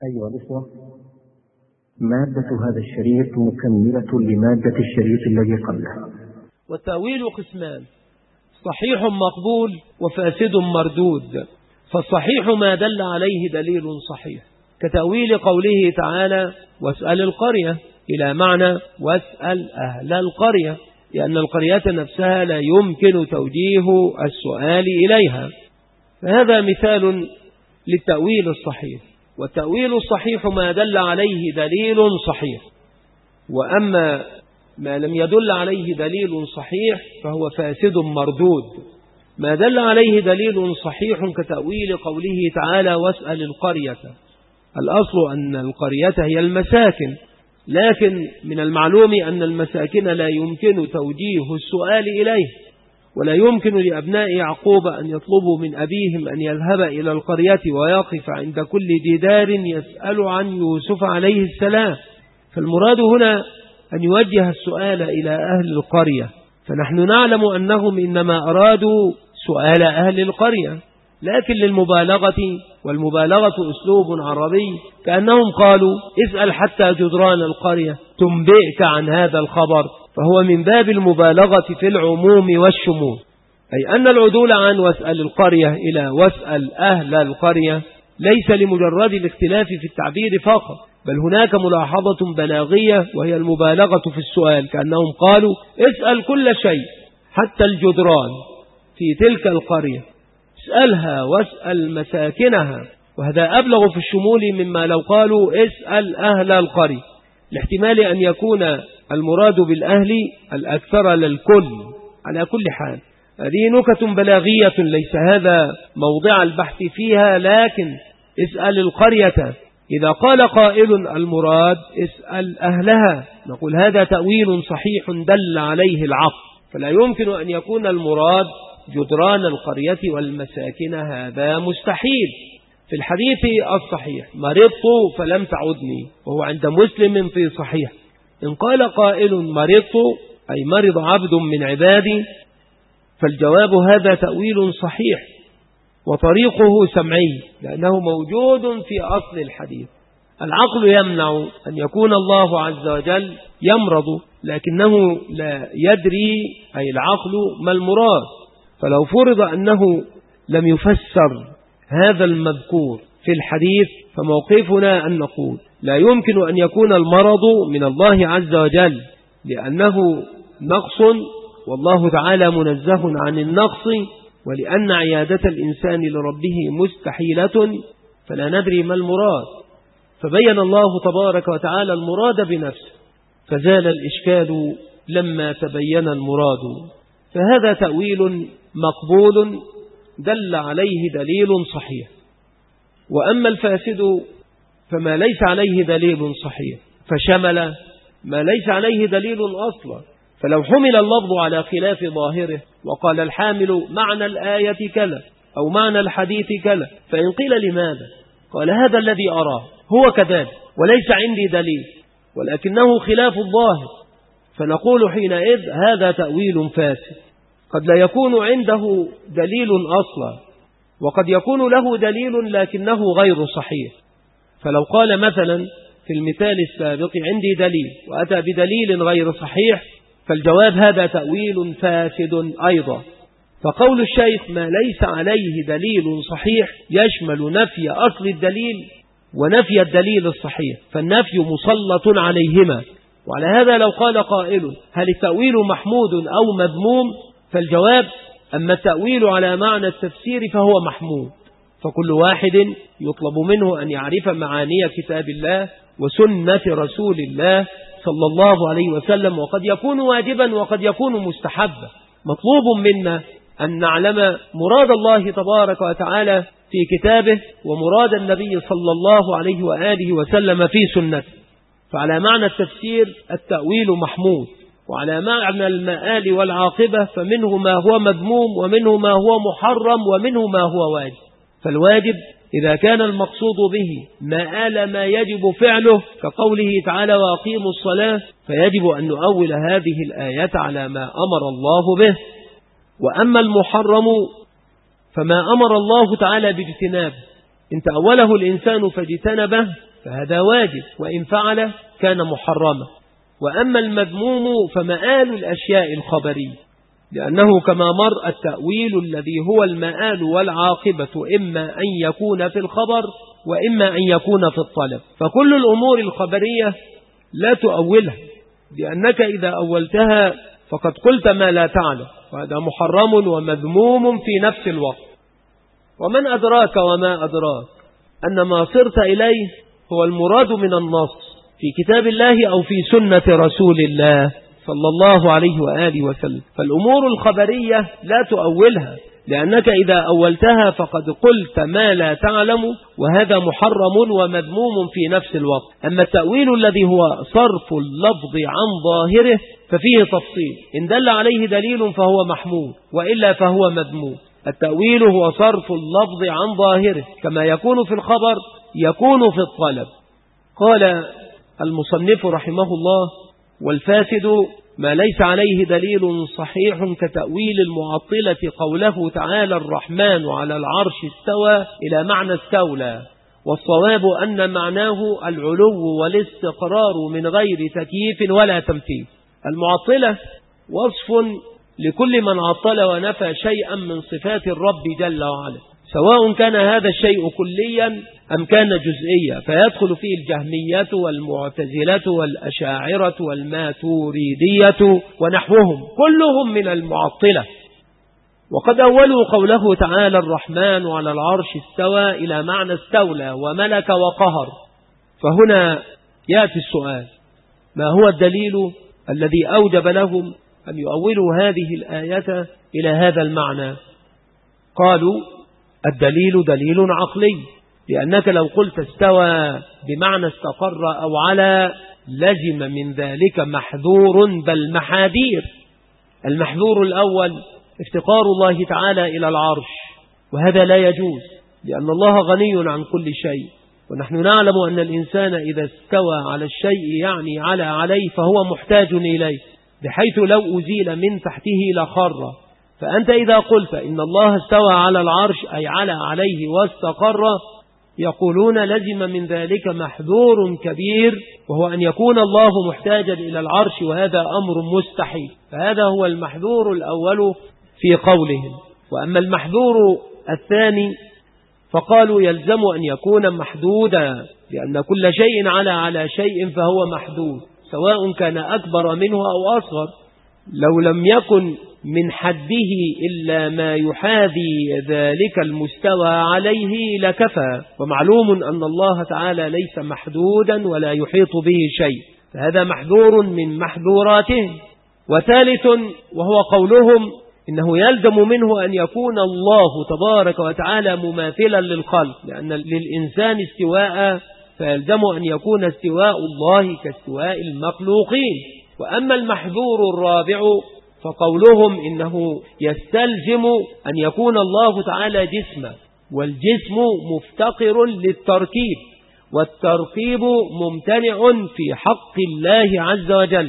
أيها الإخوة، مادة هذا الشريط مكملة لمادة الشريط الذي قبله. والتأويل قسمان: صحيح مقبول وفاسد مردود. فالصحيح ما دل عليه دليل صحيح، كتأويل قوله تعالى: واسأل القرية، إلى معنى واسأل أهل القرية، لأن القرية نفسها لا يمكن توجيه السؤال إليها. فهذا مثال للتأويل الصحيح. والتأويل الصحيح ما دل عليه دليل صحيح، وأما ما لم يدل عليه دليل صحيح فهو فاسد مردود. ما دل عليه دليل صحيح كتأويل قوله تعالى: واسأل القرية. الأصل أن القرية هي المساكن، لكن من المعلوم أن المساكن لا يمكن توجيه السؤال إليه، ولا يمكن لأبناء يعقوب أن يطلبوا من أبيهم أن يذهب إلى القرية ويقف عند كل جدار يسأل عن يوسف عليه السلام. فالمراد هنا أن يوجه السؤال إلى أهل القرية، فنحن نعلم أنهم إنما أرادوا سؤال أهل القرية، لكن للمبالغة، والمبالغة أسلوب عربي، كأنهم قالوا: اسأل حتى جدران القرية تنبئك عن هذا الخبر، فهو من باب المبالغة في العموم والشمول، أي أن العدول عن واسأل القرية إلى واسأل أهل القرية ليس لمجرد الاختلاف في التعبير فقط، بل هناك ملاحظة بلاغية وهي المبالغة في السؤال، كأنهم قالوا: اسأل كل شيء حتى الجدران في تلك القرية، اسألها واسأل مساكنها، وهذا أبلغ في الشمول مما لو قالوا: اسأل أهل القرية، لاحتمال أن يكون المراد بالأهل الأكثر للكل. على كل حال هذه نكت بلاغية ليس هذا موضع البحث فيها، لكن اسأل القرية إذا قال قائل المراد اسأل أهلها، نقول هذا تأويل صحيح دل عليه العقل، فلا يمكن أن يكون المراد جدران القرية والمساكن، هذا مستحيل. في الحديث الصحيح: مرضت فلم تعدني، وهو عند مسلم في صحيح، إن قال قائل مرضت أي مرض عبد من عبادي، فالجواب هذا تأويل صحيح وطريقه سمعي، لأنه موجود في أصل الحديث. العقل يمنع أن يكون الله عز وجل يمرض، لكنه لا يدري أي العقل ما المراد، فلو فرض أنه لم يفسر هذا المذكور في الحديث فموقفنا أن نقول: لا يمكن أن يكون المرض من الله عز وجل، لأنه نقص، والله تعالى منزه عن النقص، ولأن عيادة الإنسان لربه مستحيلة، فلا ندري ما المراد. فبين الله تبارك وتعالى المراد بنفسه، فزال الإشكال لما تبين المراد. فهذا تأويل مقبول دل عليه دليل صحيح. وأما الفاسد فما ليس عليه دليل صحيح، فشمل ما ليس عليه دليل أصلا. فلو حمل اللفظ على خلاف ظاهره وقال الحامل معنى الآية كلا أو معنى الحديث كلا، فإن قيل لماذا؟ قال: هذا الذي أراه هو كذلك وليس عندي دليل، ولكنه خلاف الظاهر، فنقول حينئذ هذا تأويل فاسد. قد لا يكون عنده دليل أصلا، وقد يكون له دليل لكنه غير صحيح. فلو قال مثلا في المثال السابق: عندي دليل، وأتى بدليل غير صحيح، فالجواب هذا تأويل فاسد أيضا. فقول الشيخ ما ليس عليه دليل صحيح يشمل نفي أصل الدليل ونفي الدليل الصحيح، فالنفي مسلط عليهما. وعلى هذا لو قال قائل: هل التأويل محمود أو مذموم؟ فالجواب: أما التأويل على معنى التفسير فهو محمود، فكل واحد يطلب منه أن يعرف معاني كتاب الله وسنة رسول الله صلى الله عليه وسلم، وقد يكون واجبا وقد يكون مستحبا. مطلوب منا أن نعلم مراد الله تبارك وتعالى في كتابه ومراد النبي صلى الله عليه وآله وسلم في سنته. فعلى معنى التفسير التأويل محمود، وعلى معنى المآل والعاقبة فمنه ما هو مذموم، ومنه ما هو محرم، ومنه ما هو واجب. فالواجب إذا كان المقصود به مآل ما يجب فعله، كقوله تعالى: وأقيموا الصلاة، فيجب أن نؤول هذه الآية على ما أمر الله به. وأما المحرم فما أمر الله تعالى باجتنابه، إن تأوله الإنسان فاجتنبه فهذا واجب، وإن فعل كان محرما. وأما المذموم فمآل الأشياء الخبرية، لأنه كما مر التأويل الذي هو المآل والعاقبة إما أن يكون في الخبر وإما أن يكون في الطلب. فكل الأمور الخبرية لا تؤولها، لأنك إذا أولتها فقد قلت ما لا تعلم، وهذا محرم ومذموم في نفس الوقت. ومن أدراك وما أدراك أن ما صرت إليه هو المراد من النص في كتاب الله أو في سنة رسول الله صلى الله عليه وآله وسلم. فالأمور الخبرية لا تؤولها، لأنك إذا أولتها فقد قلت ما لا تعلم، وهذا محرم ومذموم في نفس الوقت. أما التأويل الذي هو صرف اللفظ عن ظاهره ففيه تفصيل، إن دل عليه دليل فهو محمود، وإلا فهو مذموم. التأويل هو صرف اللفظ عن ظاهره، كما يكون في الخبر يكون في الطلب. قال المصنف رحمه الله: والفاسد ما ليس عليه دليل صحيح كتأويل المعطلة قوله تعالى الرحمن على العرش استوى إلى معنى استولى، والصواب أن معناه العلو والاستقرار من غير تكييف ولا تمثيل. المعطلة وصف لكل من عطل ونفى شيئا من صفات الرب جل وعلا، سواء كان هذا الشيء كليا أم كان جزئيا، فيدخل فيه الجهمية والمعتزلة والأشاعرة والماتوريدية ونحوهم، كلهم من المعطلة. وقد أولوا قوله تعالى الرحمن على العرش استوى إلى معنى استولى وملك وقهر. فهنا يأتي السؤال: ما هو الدليل الذي أوجب لهم أن يؤولوا هذه الآية إلى هذا المعنى؟ قالوا: الدليل دليل عقلي، لأنك لو قلت استوى بمعنى استقر أو على لزم من ذلك محذور بل محاذير. المحذور الأول افتقار الله تعالى إلى العرش، وهذا لا يجوز، لأن الله غني عن كل شيء، ونحن نعلم أن الإنسان إذا استوى على الشيء يعني عليه فهو محتاج إليه، بحيث لو أزيل من تحته لخر. فأنت إذا قلت إن الله استوى على العرش أي عليه واستقر، يقولون لزم من ذلك محذور كبير، وهو أن يكون الله محتاجا إلى العرش، وهذا أمر مستحيل. فهذا هو المحذور الأول في قولهم. وأما المحذور الثاني فقالوا يلزم أن يكون محدودا، لأن كل شيء على شيء فهو محدود، سواء كان أكبر منه أو أصغر. لو لم يكن من حده إلا ما يحاذي ذلك المستوى عليه لكفى. ومعلوم أن الله تعالى ليس محدودا ولا يحيط به شيء، فهذا محذور من محذوراته. وثالث وهو قولهم إنه يلزم منه أن يكون الله تبارك وتعالى مماثلا للخلق، لأن للإنسان استواء، فيلزم أن يكون استواء الله كاستواء المخلوقين. وأما المحذور الرابع فقولهم إنه يستلزم أن يكون الله تعالى جسما، والجسم مفتقر للتركيب، والتركيب ممتنع في حق الله عز وجل.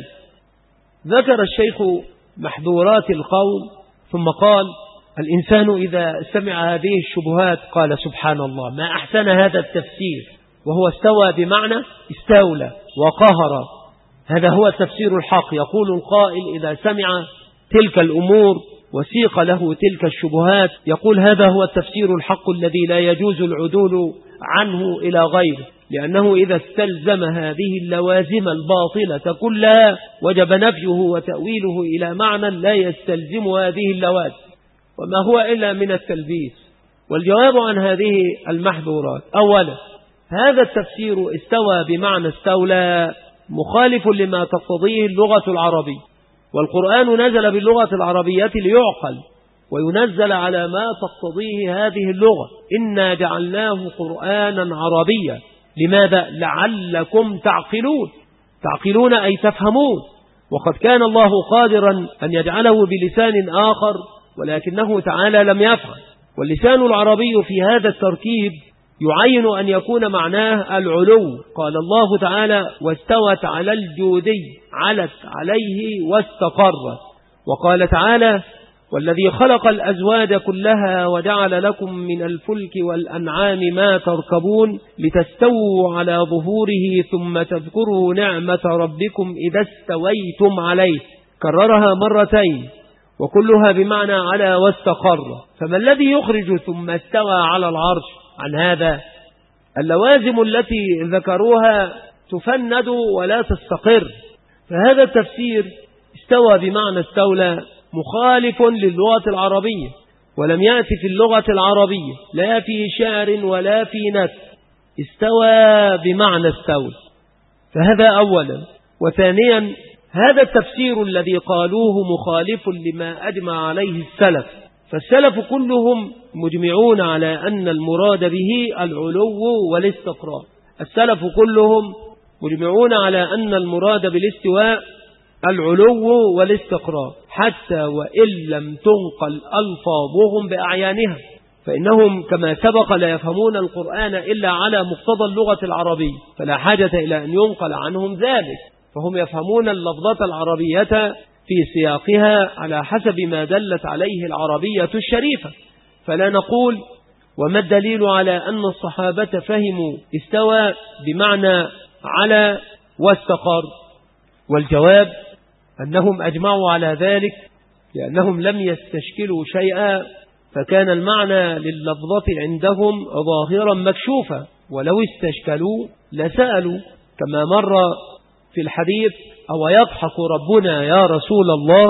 ذكر الشيخ محذورات القول ثم قال: الإنسان إذا سمع هذه الشبهات قال سبحان الله، ما أحسن هذا التفسير، وهو استوى بمعنى استولى وقهر، هذا هو التفسير الحق. يقول القائل إذا سمع تلك الأمور وسيق له تلك الشبهات يقول هذا هو التفسير الحق الذي لا يجوز العدول عنه إلى غيره، لأنه إذا استلزم هذه اللوازم الباطلة كلها وجب نفيه وتأويله إلى معنى لا يستلزم هذه اللوازم، وما هو إلا من التلبيس. والجواب عن هذه المحذورات: أولا، هذا التفسير استوى بمعنى استولى مخالف لما تقتضيه اللغة العربية، والقرآن نزل باللغة العربية ليعقل، وينزل على ما تقتضيه هذه اللغة. إنا جعلناه قرآنا عربيا، لماذا؟ لعلكم تعقلون أي تفهمون. وقد كان الله قادرا أن يجعله بلسان آخر، ولكنه تعالى لم يفعل. واللسان العربي في هذا التركيب يعين أن يكون معناه العلو. قال الله تعالى: واستوت على الجودي، علت عليه واستقرت. وقال تعالى: والذي خلق الأزواج كلها وجعل لكم من الفلك والأنعام ما تركبون لتستووا على ظهوره ثم تذكروا نعمة ربكم إذا استويتم عليه. كررها مرتين وكلها بمعنى على واستقر. فما الذي يخرج ثم استوى على العرش عن هذا؟ اللوازم التي ذكروها تفند ولا تستقر. فهذا التفسير استوى بمعنى استولى مخالف للغة العربية، ولم يأتي في اللغة العربية لا في شعر ولا في نثر استوى بمعنى استولى. فهذا أولا. وثانيا هذا التفسير الذي قالوه مخالف لما أجمع عليه السلف. فالسلف كلهم مجمعون على أن المراد به العلو والاستقرار. السلف كلهم مجمعون على أن المراد بالاستواء العلو والاستقرار، حتى وإن لم تنقل ألفاظهم بأعيانها، فإنهم كما سبق لا يفهمون القرآن إلا على مقتضى اللغة العربية، فلا حاجة إلى أن ينقل عنهم ذلك، فهم يفهمون اللفظة العربية في سياقها على حسب ما دلت عليه العربية الشريفة. فلا نقول وما الدليل على أن الصحابة فهموا استوى بمعنى على واستقر؟ والجواب أنهم أجمعوا على ذلك لأنهم لم يستشكلوا شيئا، فكان المعنى لللفظة عندهم ظاهرا مكشوفا، ولو استشكلوا لسألوا كما مر في الحديث: أو يضحك ربنا يا رسول الله؟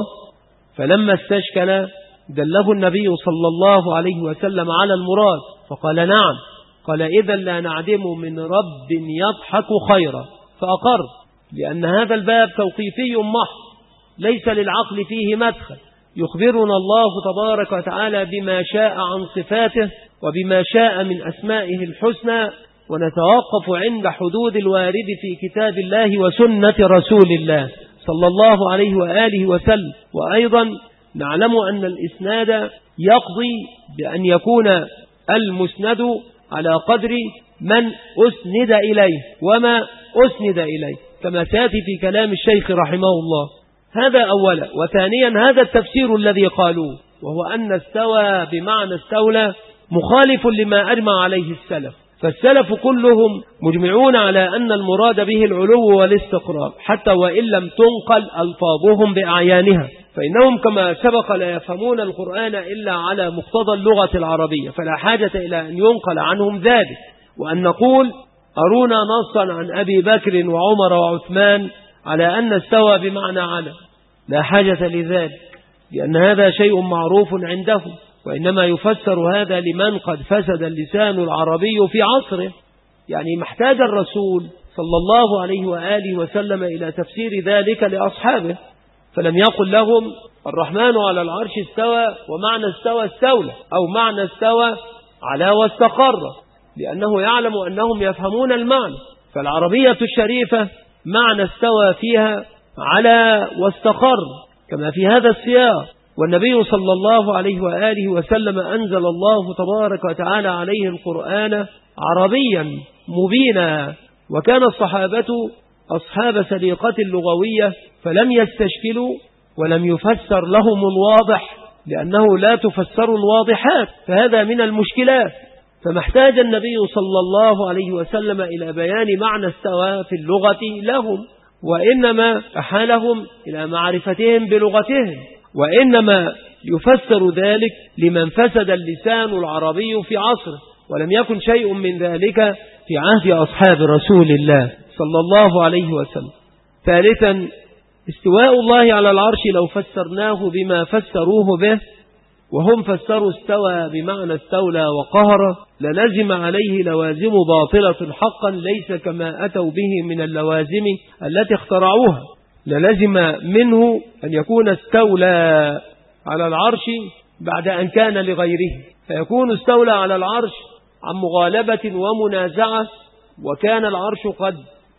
فلما استشكل دله النبي صلى الله عليه وسلم على المراد فقال نعم. قال إذا لا نعدم من رب يضحك خيرا، فأقر، لأن هذا الباب توقيفي محض ليس للعقل فيه مدخل. يخبرنا الله تبارك وتعالى بما شاء عن صفاته وبما شاء من أسمائه الحسنى، ونتوقف عند حدود الوارد في كتاب الله وسنة رسول الله صلى الله عليه وآله وسلم. وأيضا نعلم أن الإسناد يقضي بأن يكون المسند على قدر من أسند إليه وما أسند إليه، كما سيأتي في كلام الشيخ رحمه الله. هذا أولا. وثانيا هذا التفسير الذي قالوه، وهو أن استوى بمعنى استولى مخالف لما أجمع عليه السلف. فالسلف كلهم مجمعون على أن المراد به العلو والاستقرار، حتى وإن لم تنقل ألفاظهم بأعيانها، فإنهم كما سبق لا يفهمون القرآن إلا على مقتضى اللغة العربية، فلا حاجة إلى أن ينقل عنهم ذلك. وأن نقول أرونا نصا عن أبي بكر وعمر وعثمان على أن استوى بمعنى على، لا حاجة لذلك، لأن هذا شيء معروف عندهم، وإنما يفسر هذا لمن قد فسد اللسان العربي في عصره. يعني محتاج الرسول صلى الله عليه وآله وسلم إلى تفسير ذلك لأصحابه، فلم يقل لهم الرحمن على العرش استوى ومعنى استوى استولى، أو معنى استوى على واستقر، لأنه يعلم أنهم يفهمون المعنى. فالعربية الشريفة معنى استوى فيها على واستقر كما في هذا السياق. والنبي صلى الله عليه وآله وسلم أنزل الله تبارك وتعالى عليه القرآن عربيا مبينا، وكان الصحابة أصحاب سليقة لغوية، فلم يستشكلوا ولم يفسر لهم الواضح، لأنه لا تفسر الواضحات، فهذا من المشكلات. فما احتاج النبي صلى الله عليه وسلم إلى بيان معنى استوى في اللغة لهم، وإنما أحالهم إلى معرفتهم بلغتهم، وإنما يفسر ذلك لمن فسد اللسان العربي في عصره، ولم يكن شيء من ذلك في عهد أصحاب رسول الله صلى الله عليه وسلم. ثالثا استواء الله على العرش لو فسرناه بما فسروه به، وهم فسروا استوى بمعنى استولى وقهر، للزم عليه لوازم باطلة حقا ليس كما أتوا به من اللوازم التي اخترعوها. للزم منه أن يكون استولى على العرش بعد أن كان لغيره، فيكون استولى على العرش عن مغالبة ومنازعة، وكان العرش قد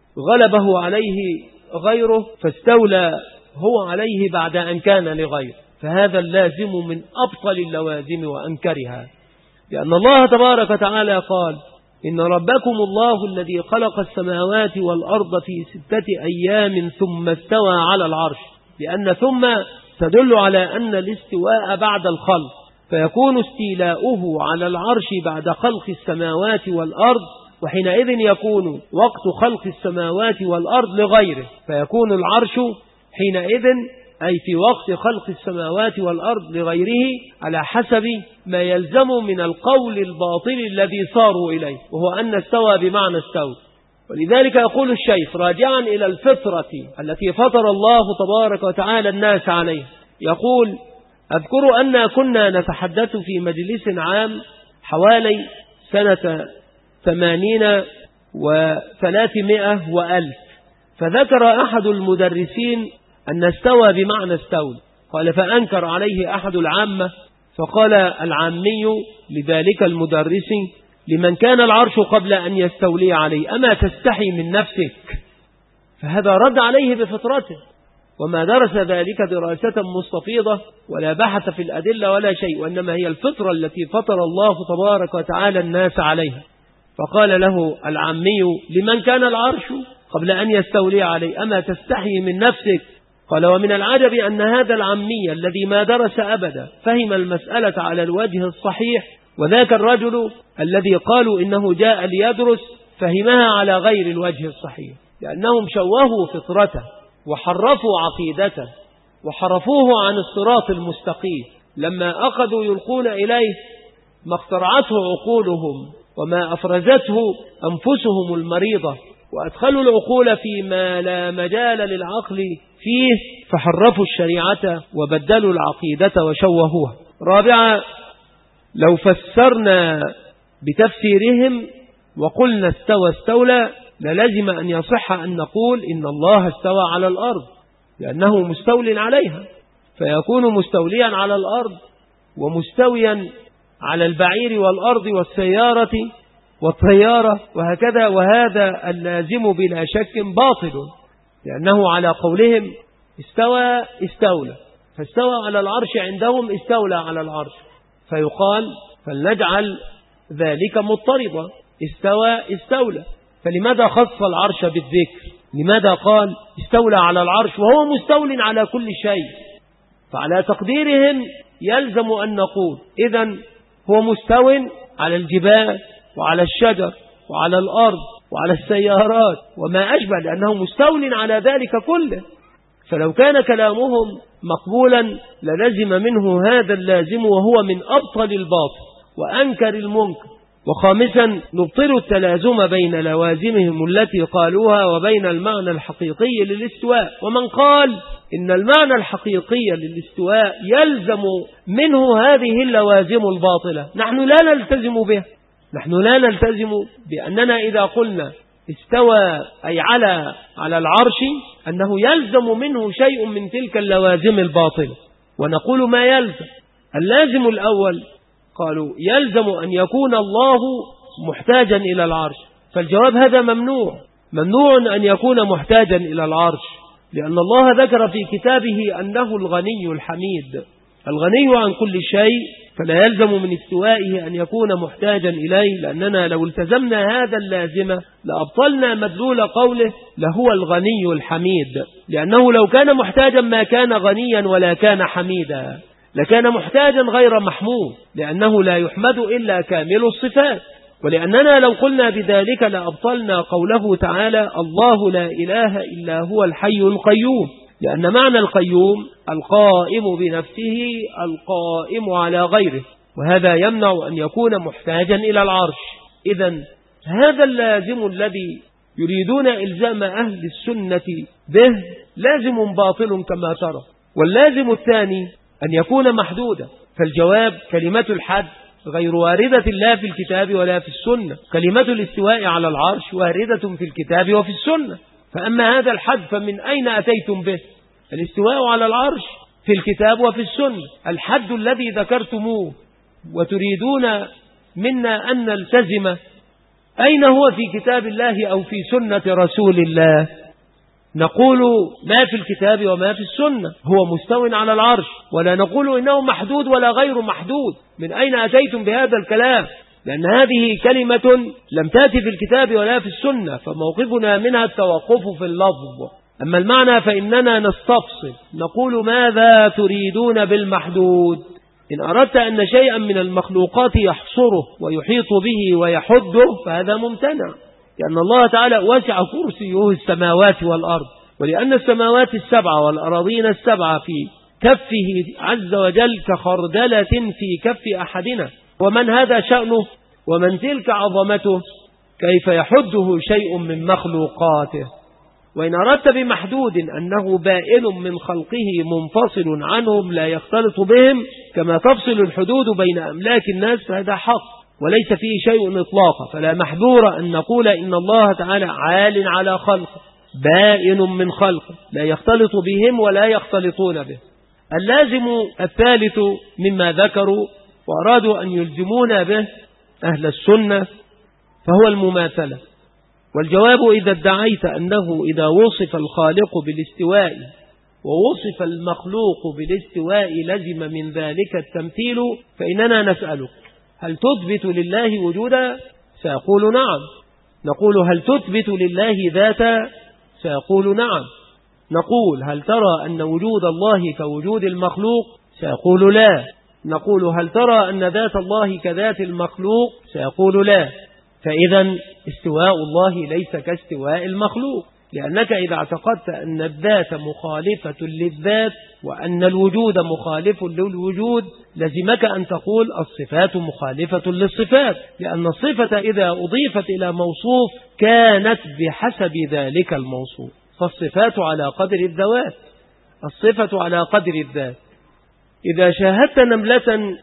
غلبه عليه غيره فاستولى هو عليه بعد أن كان لغيره، فهذا اللازم من أبطل اللوازم وأنكرها. لأن الله تبارك وتعالى قال إن ربكم الله الذي خلق السماوات والأرض في 6 أيام ثم استوى على العرش، لأن ثم تدل على أن الاستواء بعد الخلق، فيكون استيلاؤه على العرش بعد خلق السماوات والأرض، وحينئذ يكون وقت خلق السماوات والأرض لغيره، فيكون العرش حينئذ أي في وقت خلق السماوات والأرض لغيره على حسب ما يلزم من القول الباطل الذي صاروا إليه، وهو أن استوى بمعنى استوى. ولذلك يقول الشيخ راجعا إلى الفطرة التي فطر الله تبارك وتعالى الناس عليه، يقول: أذكر أن كنا نتحدث في مجلس عام حوالي سنة 80 و300 وألف، فذكر أحد المدرسين أن استوى بمعنى استولى، قال: فأنكر عليه أحد العامة، فقال العامي لذلك المدرس: لمن كان العرش قبل أن يستولي عليه، أما تستحي من نفسك؟ فهذا رد عليه بفطرته، وما درس ذلك دراسة مستفيضة ولا بحث في الأدلة ولا شيء، وإنما هي الفطرة التي فطر الله تبارك وتعالى الناس عليها. فقال له العامي: لمن كان العرش قبل أن يستولي عليه، أما تستحي من نفسك؟ قال: ومن العجب أن هذا العامي الذي ما درس أبدا فهم المسألة على الوجه الصحيح، وذاك الرجل الذي قالوا إنه جاء ليدرس فهمها على غير الوجه الصحيح، لأنهم شوهوا فطرته وحرفوا عقيدته وحرفوه عن الصراط المستقيم، لما أخذوا يلقون إليه ما اخترعته عقولهم وما أفرزته أنفسهم المريضة، وأدخلوا العقول فيما لا مجال للعقل فيه، فحرفوا الشريعة وبدلوا العقيدة وشوهوها. رابعا، لو فسرنا بتفسيرهم وقلنا استوى استولى، للزم أن يصح أن نقول إن الله استوى على الأرض، لأنه مستول عليها، فيكون مستوليا على الأرض ومستويا على البعير والأرض والسيارة والطيارة وهكذا، وهذا اللازم بلا شك باطل، لأنه على قولهم استوى استولى، فاستوى على العرش عندهم استولى على العرش، فيقال فلنجعل ذلك مضطربا، استوى استولى. فلماذا خص العرش بالذكر؟ لماذا قال استولى على العرش وهو مستول على كل شيء؟ فعلى تقديرهم يلزم أن نقول إذن هو مستو على الجبال وعلى الشجر وعلى الأرض وعلى السيارات وما أشبه، لأنه مستول على ذلك كله. فلو كان كلامهم مقبولا للزم منه هذا اللازم، وهو من أبطل الباطل وأنكر المنكر. وخامسا، نبطل التلازم بين لوازمهم التي قالوها وبين المعنى الحقيقي للاستواء. ومن قال إن المعنى الحقيقي للاستواء يلزم منه هذه اللوازم الباطلة، نحن لا نلتزم به. نحن لا نلتزم بأننا إذا قلنا استوى أي على العرش أنه يلزم منه شيء من تلك اللوازم الباطلة، ونقول ما يلزم. اللازم الأول قالوا يلزم أن يكون الله محتاجا إلى العرش، فالجواب هذا ممنوع أن يكون محتاجا إلى العرش، لأن الله ذكر في كتابه أنه الغني الحميد، الغني عن كل شيء، فلا يلزم من استوائه أن يكون محتاجا إليه، لأننا لو التزمنا هذا اللازم لأبطلنا مدلول قوله لهو الغني الحميد، لأنه لو كان محتاجا ما كان غنيا ولا كان حميدا، لكان محتاجا غير محمود، لأنه لا يحمد إلا كامل الصفات. ولأننا لو قلنا بذلك لأبطلنا قوله تعالى الله لا إله إلا هو الحي القيوم، لأن معنى القيوم القائم بنفسه القائم على غيره، وهذا يمنع أن يكون محتاجا إلى العرش. إذن هذا اللازم الذي يريدون إلزام أهل السنة به لازم باطل كما ترى. واللازم الثاني أن يكون محدودا، فالجواب كلمة الحد غير واردة لا في الكتاب ولا في السنة. كلمة الاستواء على العرش واردة في الكتاب وفي السنة، فأما هذا الحد فمن أين أتيتم به؟ الاستواء على العرش في الكتاب وفي السنة. الحد الذي ذكرتموه وتريدون منا أن نلتزم أين هو في كتاب الله أو في سنة رسول الله؟ نقول ما في الكتاب وما في السنة، هو مستو على العرش، ولا نقول إنه محدود ولا غير محدود. من أين أتيتم بهذا الكلام؟ لأن هذه كلمة لم تأتي في الكتاب ولا في السنة، فموقفنا منها التوقف في اللفظ أما المعنى فإننا نستفصل، نقول ماذا تريدون بالمحدود؟ إن أردت أن شيئا من المخلوقات يحصره ويحيط به ويحده فهذا ممتنع، لأن الله تعالى وسع كرسيه السماوات والأرض، ولأن السماوات السبعة والأراضين السبعة في كفه عز وجل كخردلة في كف أحدنا، ومن هذا شأنه ومن تلك عظمته كيف يحده شيء من مخلوقاته؟ وإن أردت بمحدود أنه بائن من خلقه منفصل عنهم لا يختلط بهم كما تفصل الحدود بين أملاك الناس فهذا حق وليس فيه شيء إطلاقا، فلا محذور أن نقول إن الله تعالى عال على خلقه بائن من خلقه لا يختلط بهم ولا يختلطون به. اللازم الثالث مما ذكروا وأرادوا أن يلزمون به أهل السنة فهو المماثلة. والجواب إذا ادعيت أنه إذا وصف الخالق بالاستواء ووصف المخلوق بالاستواء لزم من ذلك التمثيل فإننا نسألك هل تثبت لله وجودا؟ سيقول نعم. نقول هل تثبت لله ذاتا؟ سيقول نعم. نقول هل ترى أن وجود الله كوجود المخلوق؟ سيقول لا. نقول هل ترى أن ذات الله كذات المخلوق؟ سيقول لا. فإذا استواء الله ليس كاستواء المخلوق، لأنك إذا اعتقدت أن الذات مخالفة للذات وأن الوجود مخالف للوجود لزمك أن تقول الصفات مخالفة للصفات، لأن الصفة إذا أضيفت إلى موصوف كانت بحسب ذلك الموصوف، فالصفات على قدر الذوات، الصفة على قدر الذات. إذا شاهدت نملة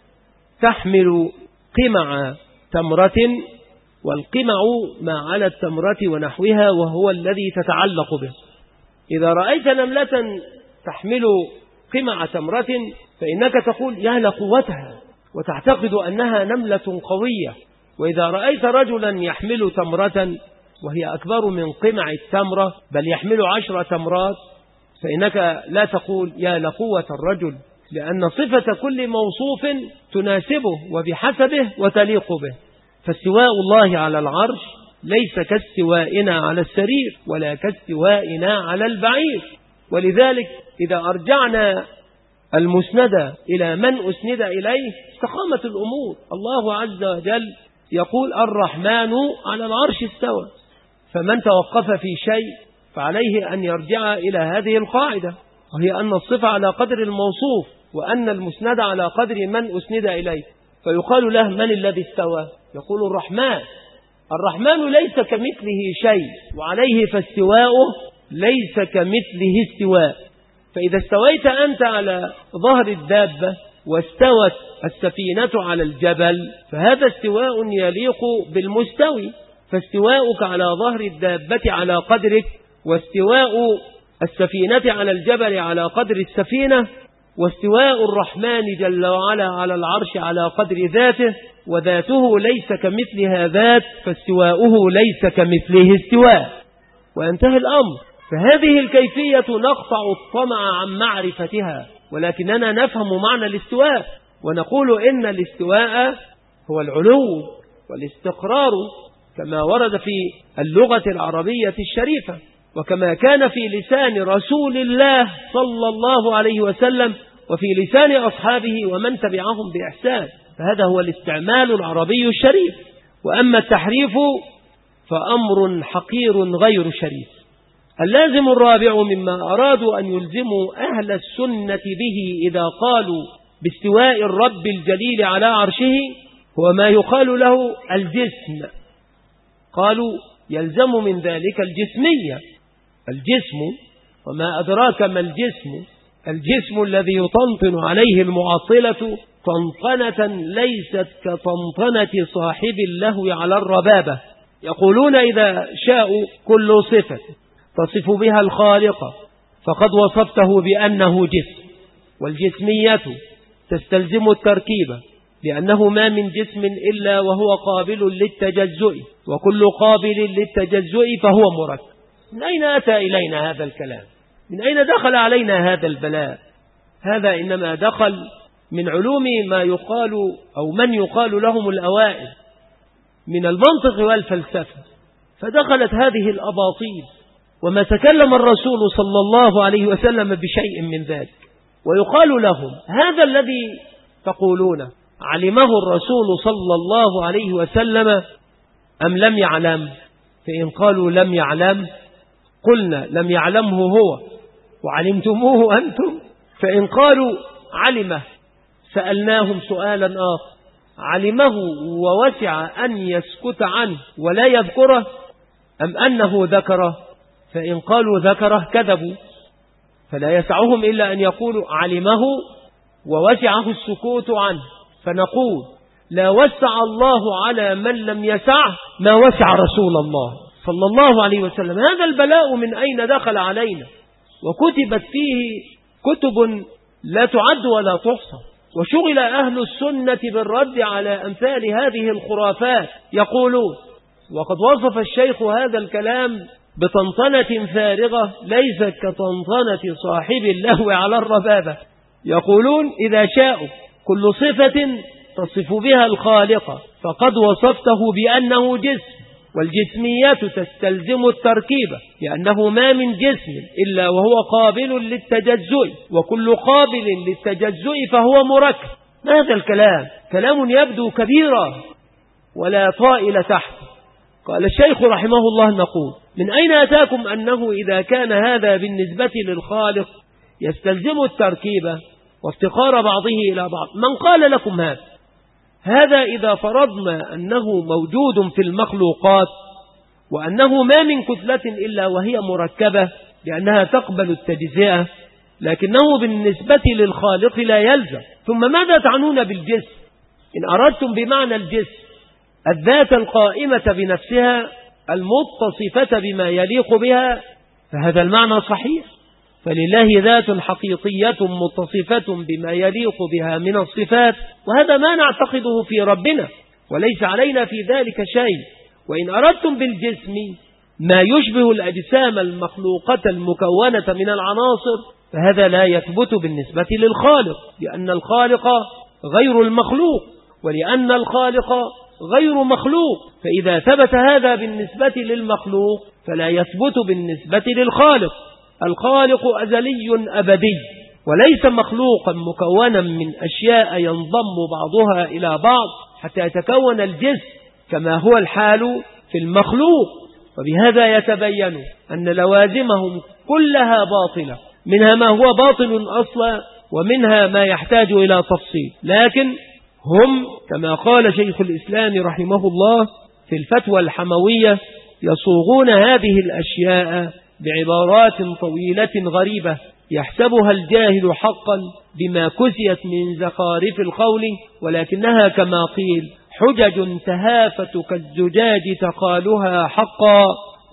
تحمل قمع تمرة، والقمع ما على التمرة ونحوها وهو الذي تتعلق به، إذا رأيت نملة تحمل قمع تمرة فإنك تقول يا لقوتها وتعتقد أنها نملة قوية. وإذا رأيت رجلا يحمل تمرة وهي أكبر من قمع التمرة بل يحمل 10 تمرات فإنك لا تقول يا لقوة الرجل، لأن صفة كل موصوف تناسبه وبحسبه وتليق به. فاستواء الله على العرش ليس كاستوائنا على السرير ولا كاستوائنا على البعير. ولذلك إذا أرجعنا المسند إلى من أسند إليه استقامت الأمور. الله عز وجل يقول الرحمن على العرش استوى، فمن توقف في شيء فعليه أن يرجع إلى هذه القاعدة، وهي أن الصفة على قدر الموصوف وأن المسند على قدر من أسند إليه. فيقال له من الذي استوى؟ يقول الرحمن. الرحمن ليس كمثله شيء وعليه فاستواؤه ليس كمثله استواء. فإذا استويت أنت على ظهر الدابة واستوت السفينة على الجبل فهذا استواء يليق بالمستوي، فاستواؤك على ظهر الدابة على قدرك، واستواء السفينة على الجبل على قدر السفينة، واستواء الرحمن جل وعلا على العرش على قدر ذاته، وذاته ليس كمثلها ذات فاستواؤه ليس كمثله استواء، وينتهي الأمر. فهذه الكيفية نقطع الطمع عن معرفتها، ولكننا نفهم معنى الاستواء ونقول إن الاستواء هو العلو والاستقرار كما ورد في اللغة العربية الشريفة، وكما كان في لسان رسول الله صلى الله عليه وسلم وفي لسان أصحابه ومن تبعهم بإحسان. فهذا هو الاستعمال العربي الشريف. وأما التحريف فأمر حقير غير شريف. اللازم الرابع مما أرادوا أن يلزموا أهل السنة به إذا قالوا باستواء الرب الجليل على عرشه هو ما يقال له الجسم. قالوا يلزم من ذلك الجسمية. الجسم وما أدراك ما الجسم؟ الجسم الذي يطنطن عليه المعطلة طنطنة ليست كطنطنة صاحب اللهو على الربابة. يقولون إذا شاءوا كل صفة تصف بها الخالق فقد وصفته بأنه جسم، والجسمية تستلزم التركيب، لأنه ما من جسم إلا وهو قابل للتجزؤ، وكل قابل للتجزؤ فهو مركب. من أين أتى إلينا هذا الكلام؟ من أين دخل علينا هذا البلاء؟ هذا إنما دخل من علوم ما يقال أو من يقال لهم الأوائل من المنطق والفلسفة، فدخلت هذه الأباطيل وما تكلم الرسول صلى الله عليه وسلم بشيء من ذلك. ويقال لهم: هذا الذي تقولون علمه الرسول صلى الله عليه وسلم أم لم يعلم؟ فإن قالوا لم يعلم قلنا: لم يعلمه هو وعلمتموه أنتم؟ فإن قالوا علمه سألناهم سؤالا آخر: علمه ووسع أن يسكت عنه ولا يذكره أم أنه ذكره؟ فإن قالوا ذكره كذبوا، فلا يسعهم إلا أن يقولوا علمه ووسعه السكوت عنه. فنقول: لا وسع الله على من لم يسعه ما وسع رسول الله صلى الله عليه وسلم. هذا البلاء من أين دخل علينا؟ وكتبت فيه كتب لا تعد ولا تحصى، وشغل أهل السنة بالرد على أمثال هذه الخرافات. يقولون، وقد وصف الشيخ هذا الكلام بطنطنة فارغة ليست كطنطنة صاحب اللهو على الربابة. يقولون: إذا شاءوا كل صفة تصف بها الخالق فقد وصفته بأنه جسم، والجسميات تستلزم التركيب، لأنه ما من جسم إلا وهو قابل للتجزؤ، وكل قابل للتجزؤ فهو مركب. هذا الكلام كلام يبدو كبيرا ولا طائل تحت. قال الشيخ رحمه الله: نقول: من أين أتاكم أنه إذا كان هذا بالنسبة للخالق يستلزم التركيب وافتقار بعضه إلى بعض؟ من قال لكم هذا؟ هذا إذا فرضنا أنه موجود في المخلوقات، وأنه ما من كتلة إلا وهي مركبة لأنها تقبل التجزئة، لكنه بالنسبة للخالق لا يلزم. ثم ماذا تعنون بالجسم؟ إن أردتم بمعنى الجسم الذات القائمة بنفسها المتصفة بما يليق بها فهذا المعنى صحيح، فلله ذات حقيقية متصفة بما يليق بها من الصفات، وهذا ما نعتقده في ربنا وليس علينا في ذلك شيء. وإن أردتم بالجسم ما يشبه الأجسام المخلوقة المكونة من العناصر فهذا لا يثبت بالنسبة للخالق، لأن الخالق غير المخلوق، ولأن الخالق غير مخلوق. فإذا ثبت هذا بالنسبة للمخلوق فلا يثبت بالنسبة للخالق. الخالق أزلي أبدي وليس مخلوقا مكونا من أشياء ينضم بعضها إلى بعض حتى يتكون الجسم كما هو الحال في المخلوق. وبهذا يتبين أن لوازمهم كلها باطلة، منها ما هو باطل أصلا ومنها ما يحتاج إلى تفصيل. لكن هم كما قال شيخ الإسلام رحمه الله في الفتوى الحموية يصوغون هذه الأشياء بعبارات طويلة غريبة يحسبها الجاهل حقا بما كسيت من زخارف القول، ولكنها كما قيل حجج تهافت كالزجاج تقالها حقا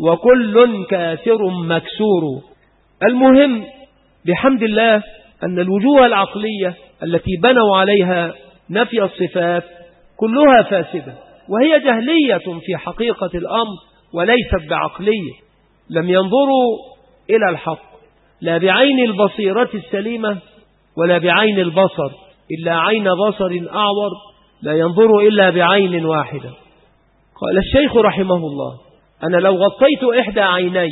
وكل كاثر مكسور. المهم بحمد الله أن الوجوه العقلية التي بنوا عليها نفي الصفات كلها فاسدة، وهي جهلية في حقيقة الأمر وليست بعقلية. لم ينظروا إلى الحق لا بعين البصيرة السليمة ولا بعين البصر، إلا عين بصر أعور لا ينظر إلا بعين واحدة. قال الشيخ رحمه الله: أنا لو غطيت إحدى عيني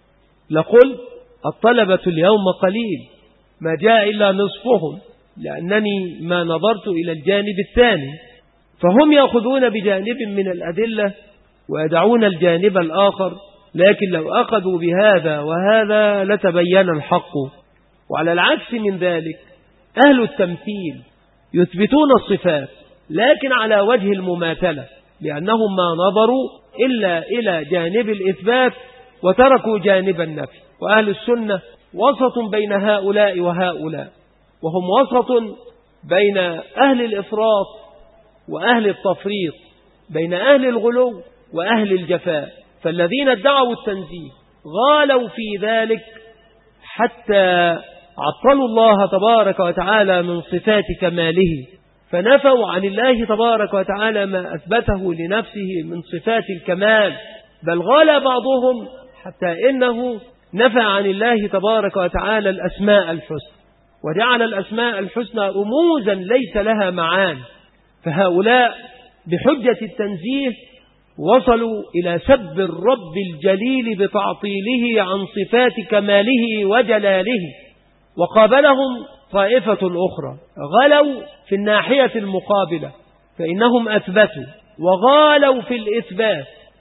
لقل الطلبة اليوم قليل ما جاء إلا نصفهم، لأنني ما نظرت إلى الجانب الثاني. فهم يأخذون بجانب من الأدلة ويدعون الجانب الآخر، لكن لو أخذوا بهذا وهذا لتبين الحق. وعلى العكس من ذلك أهل التمثيل يثبتون الصفات لكن على وجه المماثلة، لأنهم ما نظروا إلا إلى جانب الإثبات وتركوا جانب النفي. وأهل السنة وسط بين هؤلاء وهؤلاء، وهم وسط بين أهل الإفراط وأهل التفريط، بين أهل الغلو وأهل الجفاء. فالذين ادعوا التنزيه غالوا في ذلك حتى عطلوا الله تبارك وتعالى من صفات كماله، فنفوا عن الله تبارك وتعالى ما أثبته لنفسه من صفات الكمال. بل غال بعضهم حتى إنه نفى عن الله تبارك وتعالى الأسماء الحسنى، وجعل الأسماء الحسنى رموزا ليس لها معاني. فهؤلاء بحجة التنزيه وصلوا إلى سب الرب الجليل بتعطيله عن صفات كماله وجلاله. وقابلهم طائفة أخرى غلوا في الناحية المقابلة، فإنهم أثبتوا وغالوا في الإثبات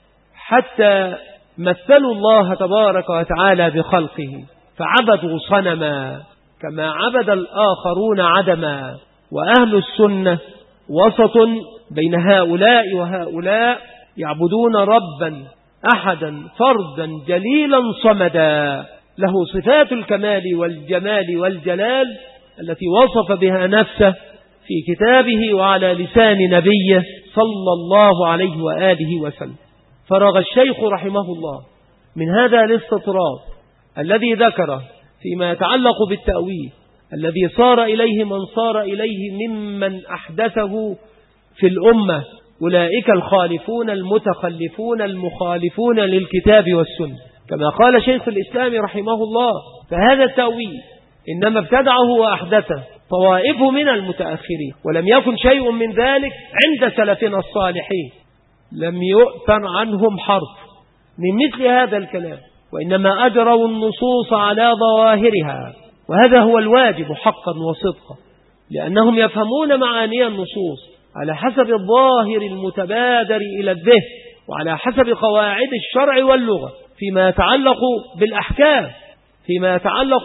حتى مثلوا الله تبارك وتعالى بخلقه، فعبدوا صنما كما عبد الآخرون عدما. وأهل السنة وسط بين هؤلاء وهؤلاء، يعبدون ربا أحدا فردا جليلا صمدا له صفات الكمال والجمال والجلال التي وصف بها نفسه في كتابه وعلى لسان نبيه صلى الله عليه وآله وسلم. فرغ الشيخ رحمه الله من هذا الاستطراد الذي ذكره فيما يتعلق بالتأويل الذي صار إليه من صار إليه ممن أحدثه في الأمة، أولئك الخالفون المتخلفون المخالفون للكتاب والسنة. كما قال شيخ الإسلام رحمه الله: فهذا التأويل إنما ابتدعه وأحدثه طوائف من المتأخرين، ولم يكن شيء من ذلك عند سلفنا الصالحين، لم يؤثر عنهم حرف من مثل هذا الكلام، وإنما أجروا النصوص على ظواهرها، وهذا هو الواجب حقا وصدقا، لأنهم يفهمون معاني النصوص على حسب الظاهر المتبادر إلى الذهن، وعلى حسب قواعد الشرع واللغة فيما يتعلق بالأحكام، فيما يتعلق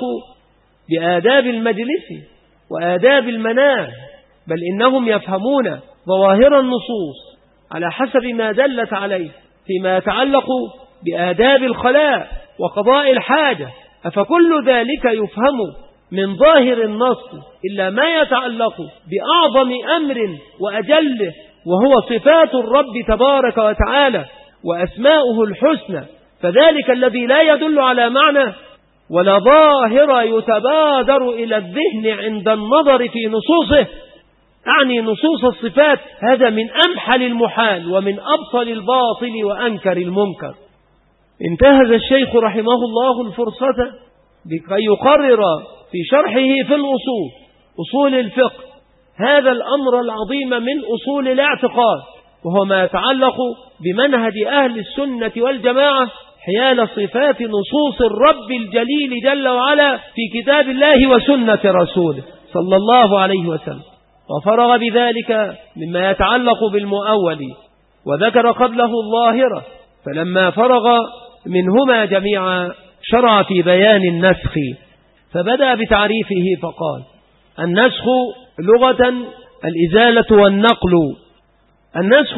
بآداب المجلس وآداب المنام، بل إنهم يفهمون ظواهر النصوص على حسب ما دلت عليه فيما يتعلق بآداب الخلاء وقضاء الحاجة. أفكل ذلك يفهم من ظاهر النص إلا ما يتعلق بأعظم أمر وأجله، وهو صفات الرب تبارك وتعالى وأسماؤه الحسنى، فذلك الذي لا يدل على معنى ولا ظاهر يتبادر إلى الذهن عند النظر في نصوصه، أعني نصوص الصفات، هذا من أمحل المحال ومن أبطل الباطل وأنكر المنكر. انتهز الشيخ رحمه الله الفرصة لكي يقرر في شرحه في الأصول، أصول الفقه، هذا الأمر العظيم من أصول الاعتقاد، وهو ما يتعلق بمنهج أهل السنة والجماعة حيال صفات نصوص الرب الجليل جل وعلا في كتاب الله وسنة رسوله صلى الله عليه وسلم. وفرغ بذلك مما يتعلق بالمؤول، وذكر قبله الظاهرة، فلما فرغ منهما جميعا شرع في بيان النسخ، فبدأ بتعريفه فقال: النسخ لغة الإزالة والنقل. النسخ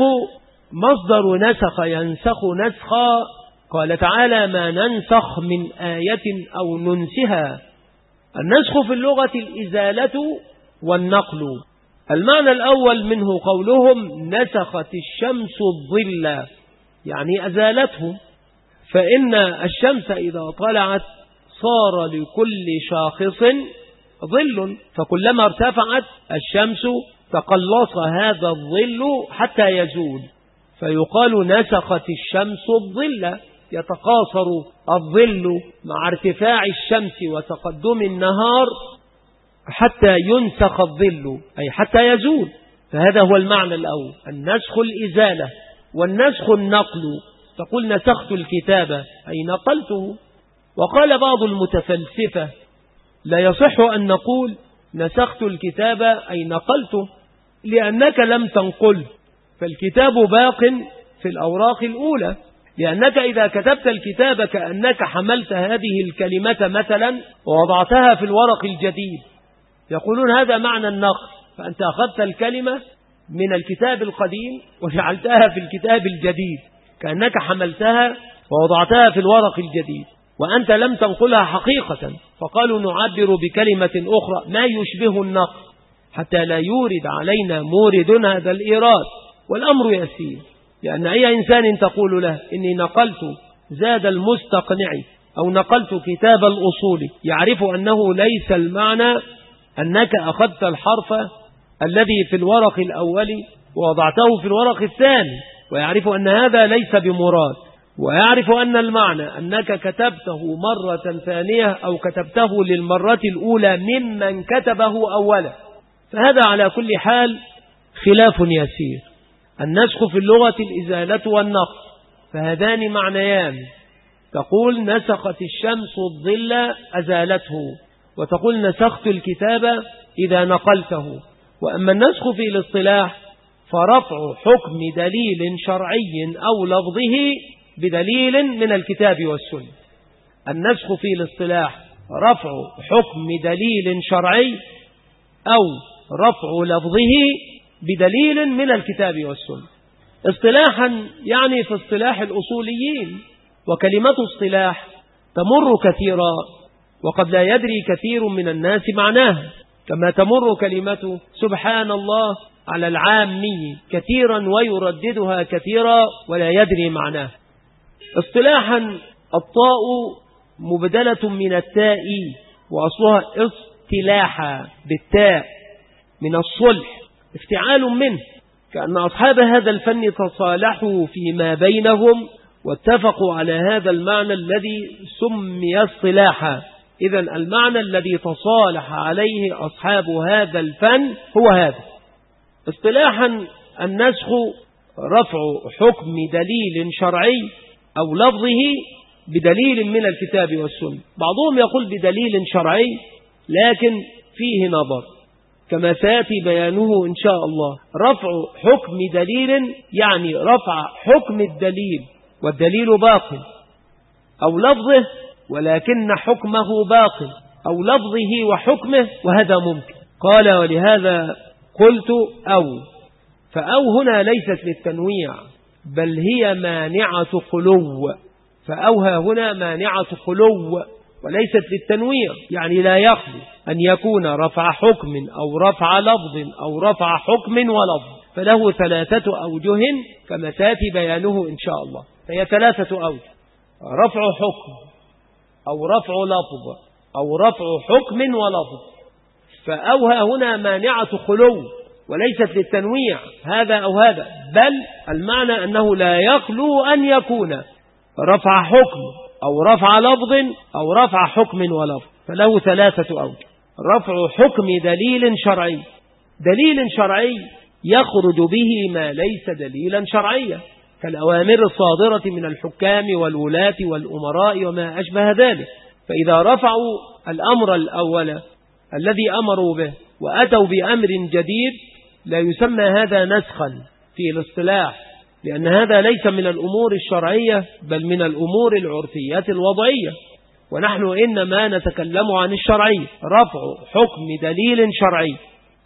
مصدر نسخ ينسخ نسخا، قال تعالى: ما ننسخ من آية أو ننسها. النسخ في اللغة الإزالة والنقل. المعنى الأول منه قولهم: نسخت الشمس الظل، يعني أزالته، فإن الشمس إذا طلعت صار لكل شاخص ظل، فكلما ارتفعت الشمس تقلص هذا الظل حتى يزول، فيقال نسخت الشمس الظل، يتقاصر الظل مع ارتفاع الشمس وتقدم النهار حتى ينسخ الظل، أي حتى يزول. فهذا هو المعنى الأول، النسخ الإزالة. والنسخ النقل، تقول نسخت الكتاب أي نقلته. وقال بعض المتفلسفة: لا يصح أن نقول نسخت الكتاب أي نقلته، لأنك لم تنقل، فالكتاب باق في الأوراق الأولى، لأنك إذا كتبت الكتاب كأنك حملت هذه الكلمة مثلا ووضعتها في الورق الجديد، يقولون هذا معنى النقل، فأنت أخذت الكلمة من الكتاب القديم وجعلتها في الكتاب الجديد، كأنك حملتها ووضعتها في الورق الجديد، وأنت لم تنقلها حقيقة. فقالوا نعبر بكلمة أخرى ما يشبه النقل حتى لا يورد علينا مورد هذا الإيراد. والأمر يسير، لأن أي إنسان تقول له إني نقلت زاد المستقنع أو نقلت كتاب الأصول، يعرف أنه ليس المعنى أنك أخذت الحرف الذي في الورق الأول ووضعته في الورق الثاني، ويعرف أن هذا ليس بمراد، ويعرف أن المعنى أنك كتبته مرة ثانية أو كتبته للمرة الأولى ممن كتبه أولا. فهذا على كل حال خلاف يسير. النسخ في اللغة الإزالة والنقل، فهذان معنيان. تقول نسخت الشمس الظل أزالته، وتقول نسخت الكتاب إذا نقلته. وأما النسخ في الاصطلاح فرفع حكم دليل شرعي أو لفظه بدليل من الكتاب والسنة. النسخ في الاصطلاح رفع حكم دليل شرعي أو رفع لفظه بدليل من الكتاب والسنة. اصطلاحا يعني في اصطلاح الأصوليين، وكلمة اصطلاح تمر كثيرا وقد لا يدري كثير من الناس معناها، كما تمر كلمة سبحان الله على العامي كثيرا ويرددها كثيرا ولا يدري معناها. اصطلاحا الطاء مبدلة من التاء وأصلها اصطلاحا بالتاء من الصلح، افتعال منه، كأن أصحاب هذا الفن تصالحوا فيما بينهم واتفقوا على هذا المعنى الذي سمي اصطلاحا. إذن المعنى الذي تصالح عليه أصحاب هذا الفن هو هذا. اصطلاحا النسخ رفع حكم دليل شرعي أو لفظه بدليل من الكتاب والسنة. بعضهم يقول بدليل شرعي لكن فيه نظر كما سيأتي بيانه إن شاء الله. رفع حكم دليل يعني رفع حكم الدليل والدليل باق، أو لفظه ولكن حكمه باق، أو لفظه وحكمه، وهذا ممكن. قال ولهذا قلت أو، فأو هنا ليست للتنويع بل هي مانعة خلو، فأوها هنا مانعة خلو وليست للتنويع، يعني لا يخلو أن يكون رفع حكم أو رفع لفظ أو رفع حكم ولفظ، فله 3 أوجه كما سيأتي بيانه إن شاء الله. فهي 3 أوجه: رفع حكم أو رفع لفظ أو رفع حكم ولفظ. فأوها هنا مانعة خلو وليست للتنويع هذا أو هذا، بل المعنى أنه لا يخلو أن يكون رفع حكم أو رفع لفظ أو رفع حكم ولفظ، فله 3 أوجه. رفع حكم دليل شرعي، دليل شرعي يخرج به ما ليس دليلا شرعيا كالأوامر الصادرة من الحكام والولاة والأمراء وما أشبه ذلك. فإذا رفعوا الأمر الأول الذي أمروا به وأتوا بأمر جديد لا يسمى هذا نسخا في الاصطلاح، لأن هذا ليس من الأمور الشرعية بل من الأمور العرفية الوضعية، ونحن إنما نتكلم عن الشرعي. رفع حكم دليل شرعي،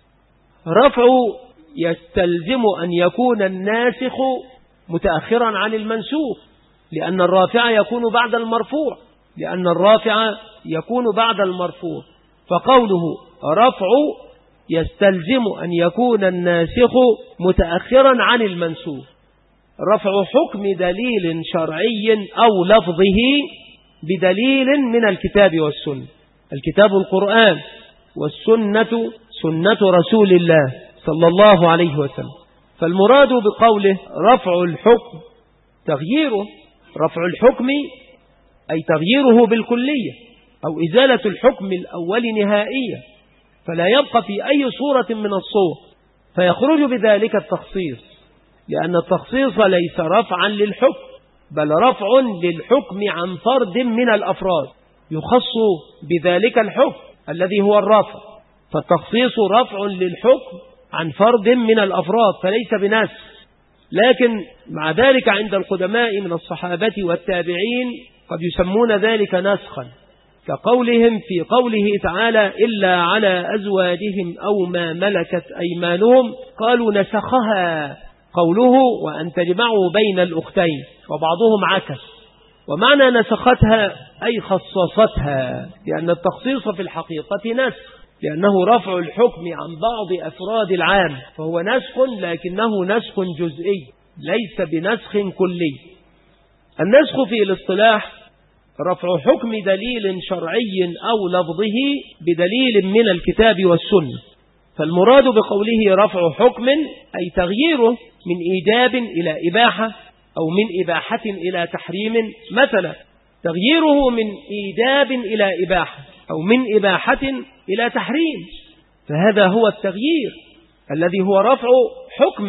رفع يستلزم أن يكون الناسخ متأخرا عن المنسوخ، لأن الرافع يكون بعد المرفوع، فقوله رفع يستلزم أن يكون الناسخ متأخرا عن المنسوخ. رفع حكم دليل شرعي أو لفظه بدليل من الكتاب والسنة، الكتاب القرآن والسنة سنة رسول الله صلى الله عليه وسلم. فالمراد بقوله رفع الحكم تغييره، رفع الحكم أي تغييره بالكلية أو إزالة الحكم الأول نهائيا، فلا يبقى في أي صورة من الصور، فيخرج بذلك التخصيص، لأن التخصيص ليس رفعا للحكم بل رفع للحكم عن فرد من الأفراد يخص بذلك الحكم الذي هو الرفع، فالتخصيص رفع للحكم عن فرد من الأفراد فليس بنسخ. لكن مع ذلك عند القدماء من الصحابة والتابعين قد يسمون ذلك نسخا، كقولهم في قوله تعالى إلا على أزواجهم أو ما ملكت أيمانهم قالوا نسخها، قوله وأن تجمعوا بين الأختين، وبعضهم عكس، ومعنى نسختها أي خصصتها، لأن التخصيص في الحقيقة نسخ، لأنه رفع الحكم عن بعض أفراد العام، فهو نسخ لكنه نسخ جزئي ليس بنسخ كلي. النسخ في الاصطلاح رفع حكم دليل شرعي أو لفظه بدليل من الكتاب والسنة. فالمراد بقوله رفع حكم أي تغييره من إيجاب إلى إباحة أو من إباحة إلى تحريم، مثلا تغييره من إيجاب إلى إباحة أو من إباحة إلى تحريم، فهذا هو التغيير الذي هو رفع حكم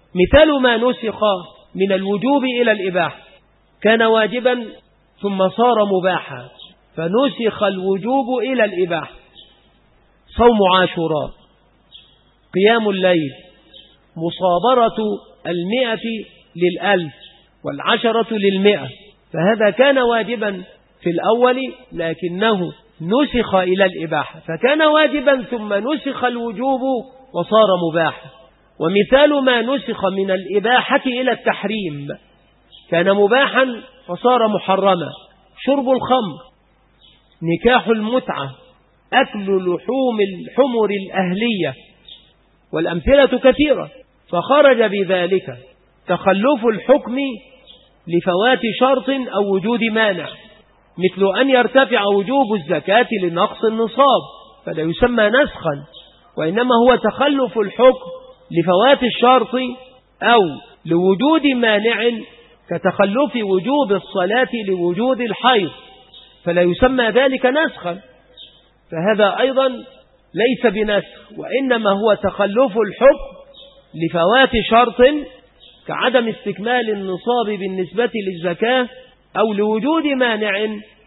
مثال ما نسخ من الوجوب إلى الإباحة، كان واجبا ثم صار مباحا فنسخ الوجوب إلى الإباحة: صوم عاشوراء، قيام الليل، مصابرة 100 للألف والعشرة للمئة. فهذا كان واجبا في الأول لكنه نسخ إلى الإباحة، فكان واجبا ثم نسخ الوجوب وصار مباحا. ومثال ما نسخ من الإباحة إلى التحريم، كان مباحا وصار محرما: شرب الخمر، نكاح المتعة، أكل لحوم الحمر الأهلية، والأمثلة كثيرة. فخرج بذلك تخلف الحكم لفوات شرط أو وجود مانع، مثل أن يرتفع وجوب الزكاة لنقص النصاب فلا يسمى نسخا، وإنما هو تخلف الحكم لفوات الشرط أو لوجود مانع، كتخلف وجوب الصلاة لوجود الحيض فلا يسمى ذلك نسخا. فهذا أيضا ليس بنسخ، وإنما هو تخلف الحكم لفوات شرط كعدم استكمال النصاب بالنسبة للزكاة، أو لوجود مانع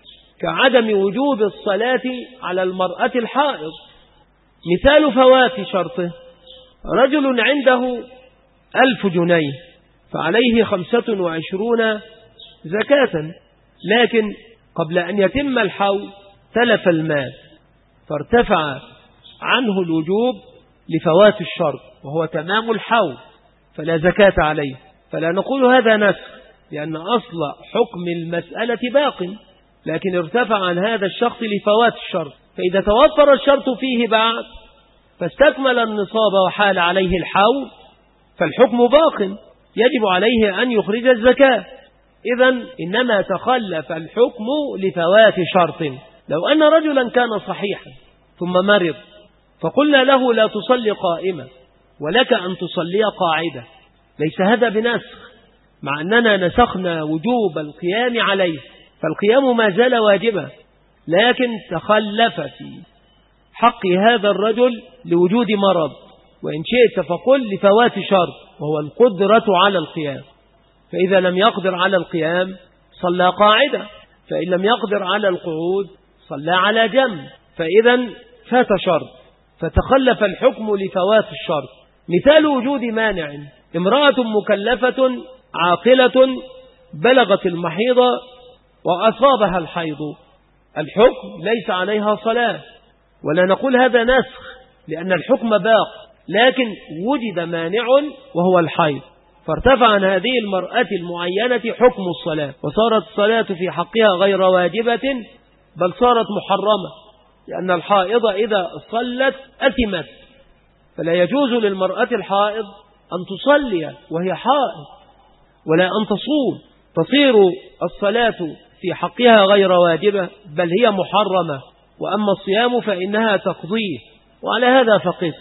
كعدم وجوب الصلاة على المرأة الحائض. مثال فوات شرطه: رجل عنده 1000 جنيه فعليه 25 زكاة، لكن قبل أن يتم الحول تلف المال فارتفع عنه الوجوب لفوات الشرط وهو تمام الحول فلا زكاة عليه، فلا نقول هذا نسخ لأن أصل حكم المسألة باق، لكن ارتفع عن هذا الشخص لفوات الشرط. فإذا توفر الشرط فيه بعد فاستكمل النصاب وحال عليه الحول فالحكم باق، يجب عليه أن يخرج الزكاة. إذن إنما تخلف الحكم لفوات شرط. لو أن رجلا كان صحيحا ثم مرض فقلنا له لا تصلي قائمة ولك أن تصلي قاعدة، ليس هذا بنسخ، مع أننا نسخنا وجوب القيام عليه، فالقيام ما زال واجبا، لكن تخلف في حق هذا الرجل لوجود مرض، وإن شئت فقل لفوات شرط وهو القدرة على القيام. فإذا لم يقدر على القيام صلى قاعدة، فإن لم يقدر على القعود صلى على جنب، فإذا فات شرط فتخلف الحكم لفوات الشرط. مثال وجود مانع: امرأة مكلفة عاقلة بلغت المحيض وأصابها الحيض، الحكم ليس عليها صلاة، ولا نقول هذا نسخ لأن الحكم باق، لكن وجد مانع وهو الحيض فارتفع عن هذه المرأة المعينة حكم الصلاة، وصارت الصلاة في حقها غير واجبة بل صارت محرمة، لأن الحائض إذا صلت أثمت، فلا يجوز للمرأة الحائض أن تصلي وهي حائض ولا أن تصوم، تصير الصلاة في حقها غير واجبة بل هي محرمة، وأما الصيام فإنها تقضيه، وعلى هذا فقس.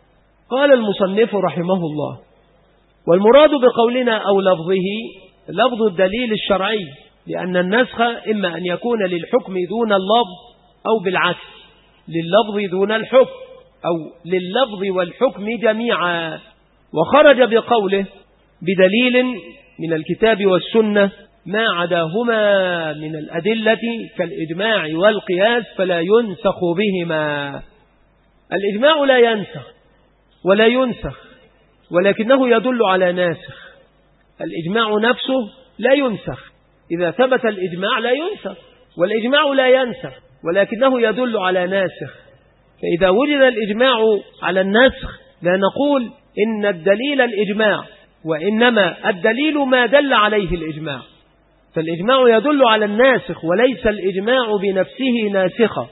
قال المصنف رحمه الله: والمراد بقولنا أو لفظه لفظ الدليل الشرعي، لأن النسخ إما أن يكون للحكم دون اللفظ أو بالعكس، لللفظ دون الحكم أو لللفظ والحكم جميعا. وخرج بقوله بدليل من الكتاب والسنة ما عداهما من الأدلة كالإجماع والقياس فلا ينسخ بهما. الإجماع لا ينسخ ولا ينسخ، ولكنه يدل على ناسخ. الإجماع نفسه لا ينسخ، إذا ثبت الإجماع لا ينسخ، والإجماع لا ينسخ ولكنه يدل على ناسخ. فإذا وجد الإجماع على النسخ لا نقول إن الدليل الإجماع، وإنما الدليل ما دل عليه الإجماع، فالإجماع يدل على الناسخ وليس الإجماع بنفسه ناسخا.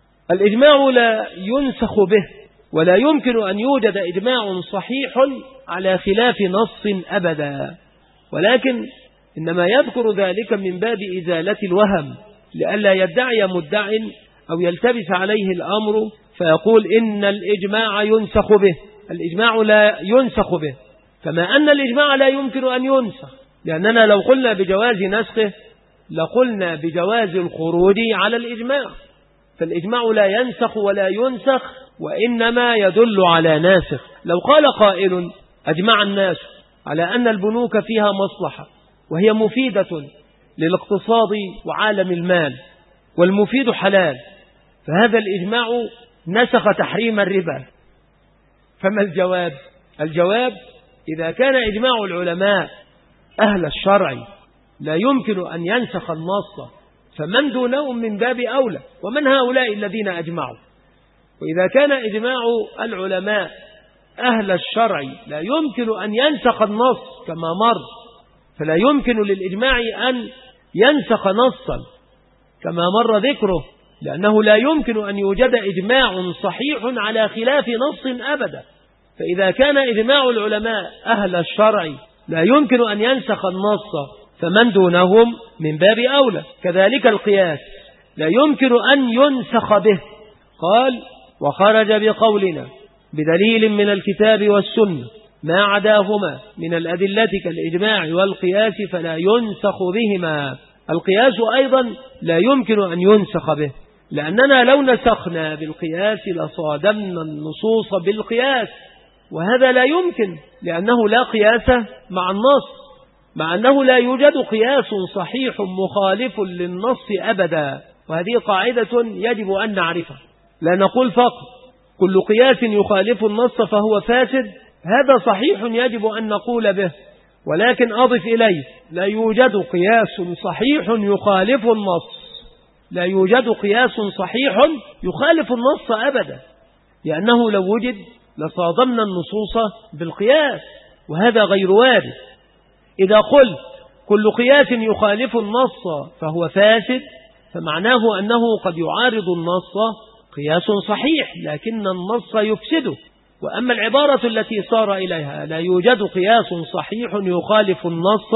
الإجماع لا ينسخ به، ولا يمكن أن يوجد إجماع صحيح على خلاف نص أبدا، ولكن إنما يذكر ذلك من باب إزالة الوهم لئلا يدعي مدع أو يلتبس عليه الأمر فيقول إن الإجماع ينسخ به. الإجماع لا ينسخ به، كما أن الإجماع لا يمكن أن ينسخ، لأننا لو قلنا بجواز نسخه لقلنا بجواز الخروج على الإجماع، فالإجماع لا ينسخ ولا ينسخ وإنما يدل على ناسخ. لو قال قائل أجمع الناس على أن البنوك فيها مصلحة وهي مفيدة للاقتصاد وعالم المال، والمفيد حلال، فهذا الإجماع نسخ تحريم الربا. فما الجواب؟ الجواب: إذا كان إجماع العلماء أهل الشرع لا يمكن أن ينسخ النص، فمن دونهم من باب أولى، ومن هؤلاء الذين أجمعوا؟ وإذا كان إجماع العلماء أهل الشرع لا يمكن أن ينسخ النص كما مر، فلا يمكن للإجماع أن ينسخ نصا كما مر ذكره، لأنه لا يمكن أن يوجد إجماع صحيح على خلاف نص أبدا. فإذا كان إجماع العلماء أهل الشرع لا يمكن أن ينسخ النص، فمن دونهم من باب أولى. كذلك القياس لا يمكن أن ينسخ به. قال: وخرج بقولنا بدليل من الكتاب والسنة ما عداهما من الأدلة كالإجماع والقياس فلا ينسخ بهما. القياس أيضا لا يمكن أن ينسخ به، لأننا لو نسخنا بالقياس لصادمنا النصوص بالقياس، وهذا لا يمكن، لأنه لا قياس مع النص، مع أنه لا يوجد قياس صحيح مخالف للنص أبدا. وهذه قاعدة يجب أن نعرفها. لا نقول فقط كل قياس يخالف النص فهو فاسد، هذا صحيح يجب أن نقول به، ولكن أضف إليه: لا يوجد قياس صحيح يخالف النص، لا يوجد قياس صحيح يخالف النص أبدا، لأنه لو وجد لصادمنا النصوص بالقياس، وهذا غير وارد. إذا قلت كل قياس يخالف النص فهو فاسد، فمعناه أنه قد يعارض النص قياس صحيح لكن النص يفسده. وأما العبارة التي صار إليها لا يوجد قياس صحيح يخالف النص،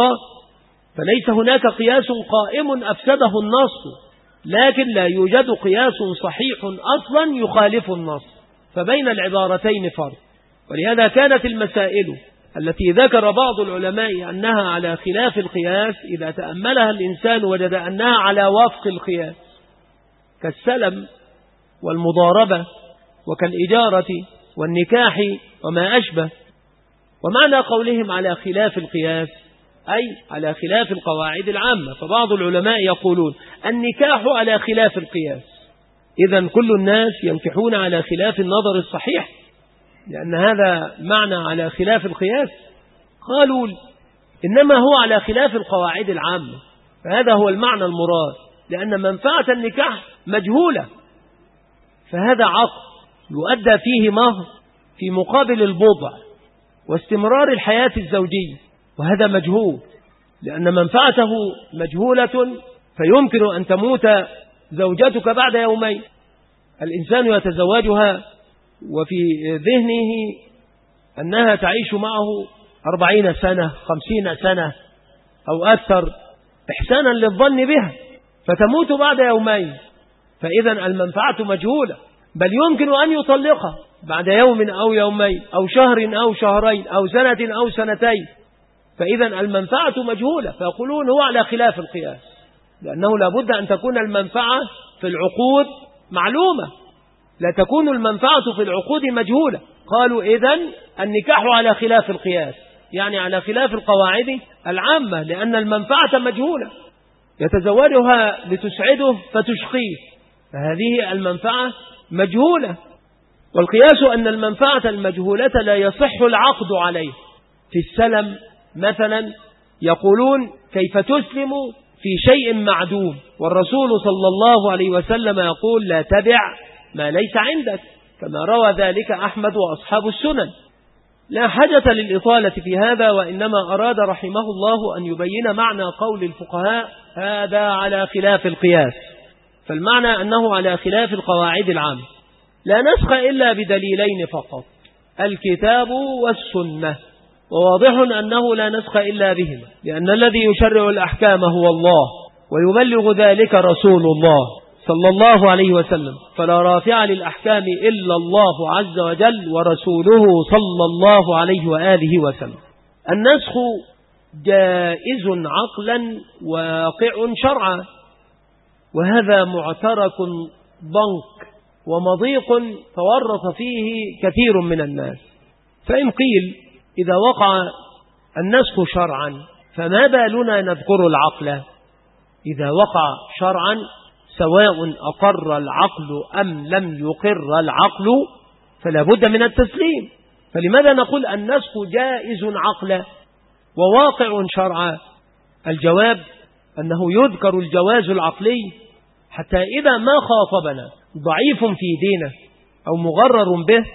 فليس هناك قياس قائم أفسده النص، لكن لا يوجد قياس صحيح أصلا يخالف النص، فبين العبارتين فرق. ولهذا كانت المسائل التي ذكر بعض العلماء أنها على خلاف القياس إذا تأملها الإنسان وجد أنها على وفق القياس، كالسلم والمضاربة وكالإجارة والنكاح وما أشبه. ومعنى قولهم على خلاف القياس أي على خلاف القواعد العامة. فبعض العلماء يقولون النكاح على خلاف القياس، إذن كل الناس ينكحون على خلاف النظر الصحيح، لأن هذا معنى على خلاف القياس. قالوا إنما هو على خلاف القواعد العامة، فهذا هو المعنى المراد، لأن منفعة النكاح مجهولة، فهذا عقد يؤدى فيه مهر في مقابل البضع واستمرار الحياة الزوجية، وهذا مجهول، لأن منفعته مجهولة، فيمكن أن تموت زوجتك بعد يومين. الإنسان يتزوجها وفي ذهنه أنها تعيش معه 40 سنة 50 سنة أو أكثر إحسانا للظن بها، فتموت بعد يومين، فإذا المنفعة مجهولة، بل يمكن أن يطلقها بعد يوم أو يومين أو شهر أو شهرين أو سنة أو سنتين، فإذا المنفعة مجهولة. فيقولون هو على خلاف القياس، لأنه لابد أن تكون المنفعة في العقود معلومة، لا تكون المنفعة في العقود مجهولة. قالوا إذن النكاح على خلاف القياس، يعني على خلاف القواعد العامة، لأن المنفعة مجهولة، يتزوجها لتسعده فتشقيه، فهذه المنفعة مجهولة. والقياس أن المنفعة المجهولة لا يصح العقد عليه. في السلم مثلا يقولون كيف تسلم في شيء معدوم، والرسول صلى الله عليه وسلم يقول لا تبع ما ليس عندك، كما روى ذلك أحمد وأصحاب السنن. لا حاجة للإطالة في هذا، وإنما أراد رحمه الله أن يبين معنى قول الفقهاء هذا على خلاف القياس، فالمعنى أنه على خلاف القواعد العامة. لا نسخ إلا بدليلين فقط، الكتاب والسنة، وواضح أنه لا نسخ إلا بهما، لأن الذي يشرع الأحكام هو الله، ويبلغ ذلك رسول الله صلى الله عليه وسلم، فلا رافع للأحكام إلا الله عز وجل ورسوله صلى الله عليه وآله وسلم. النسخ جائز عقلا واقع شرعا، وهذا معترك ضنك ومضيق تورط فيه كثير من الناس. فإن قيل إذا وقع النسخ شرعا، فما بالنا نذكر العقل إذا وقع شرعا، سواء أقر العقل أم لم يقر العقل فلا بد من التسليم. فلماذا نقول النسخ جائز عقلا وواقع شرعا؟ الجواب أنه يذكر الجواز العقلي حتى إذا ما خاطبنا ضعيف في دينه أو مغرر به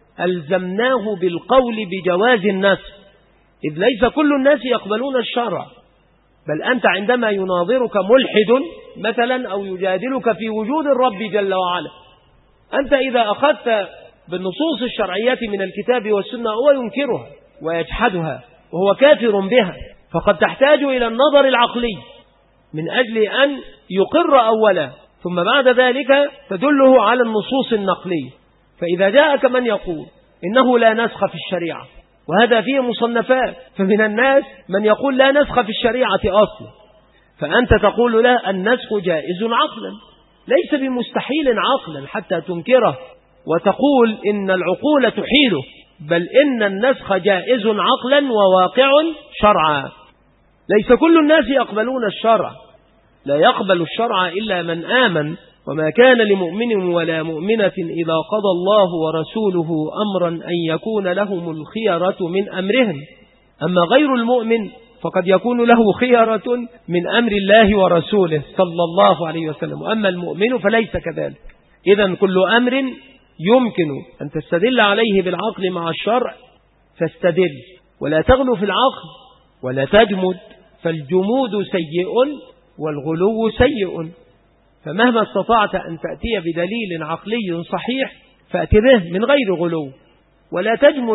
ألزمناه بالقول بجواز النسخ، إذ ليس كل الناس يقبلون الشرع، بل أنت عندما يناظرك ملحد مثلا أو يجادلك في وجود الرب جل وعلا، أنت إذا أخذت بالنصوص الشرعية من الكتاب والسنة هو ينكرها ويجحدها وهو كافر بها، فقد تحتاج إلى النظر العقلي من أجل أن يقر أولا، ثم بعد ذلك تدله على النصوص النقلية. فإذا جاءك من يقول إنه لا نسخ في الشريعة، وهذا فيه مصنفات، فمن الناس من يقول لا نسخ في الشريعة أصلا، فأنت تقول له النسخ جائز عقلا، ليس بمستحيل عقلا حتى تنكره وتقول إن العقول تحيله، بل إن النسخ جائز عقلا وواقع شرعا. ليس كل الناس يقبلون الشرع، لا يقبل الشرع إلا من آمن، وما كان لمؤمن ولا مؤمنة إذا قضى الله ورسوله أمرا أن يكون لهم الخيرة من أمرهم، أما غير المؤمن فقد يكون له خيرة من أمر الله ورسوله صلى الله عليه وسلم، وأما المؤمن فليس كذلك. إذن كل أمر يمكن أن تستدل عليه بالعقل مع الشرع فاستدل، ولا تغلو في العقل ولا تجمد، فالجمود سيء والغلو سيء. فمهما استطعت أن تأتي بدليل عقلي صحيح فأت به من غير غلو، ولا تجمد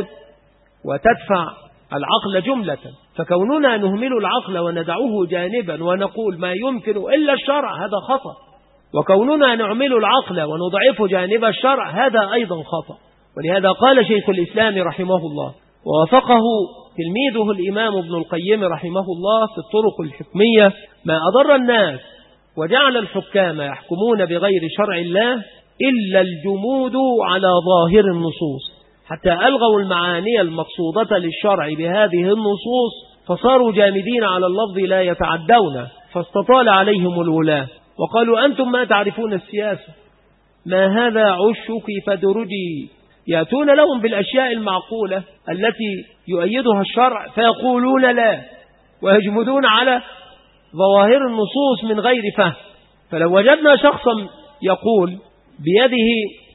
وتدفع العقل جملة. فكوننا نهمل العقل وندعوه جانبا ونقول ما يمكن إلا الشرع هذا خطأ، وكوننا نعمل العقل ونضعف جانب الشرع هذا أيضا خطأ. ولهذا قال شيخ الإسلام رحمه الله ووافقه تلميذه الإمام ابن القيم رحمه الله في الطرق الحكمية: ما أضر الناس وجعل الحكام يحكمون بغير شرع الله إلا الجمود على ظاهر النصوص، حتى ألغوا المعاني المقصودة للشرع بهذه النصوص، فصاروا جامدين على اللفظ لا يتعدون، فاستطال عليهم الولاة وقالوا أنتم ما تعرفون السياسة، ما هذا عشك فدرجي، يأتون لهم بالأشياء المعقولة التي يؤيدها الشرع فيقولون لا، ويجمدون على ظواهر النصوص من غير فهم. فلو وجدنا شخصا يقول بيده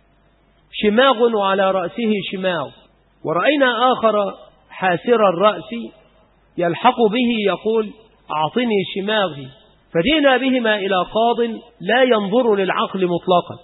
شماغ وعلى رأسه شماغ، ورأينا آخر حاسر الرأس يلحق به يقول أعطني شماغي، فجئنا بهما إلى قاض لا ينظر للعقل مطلقا،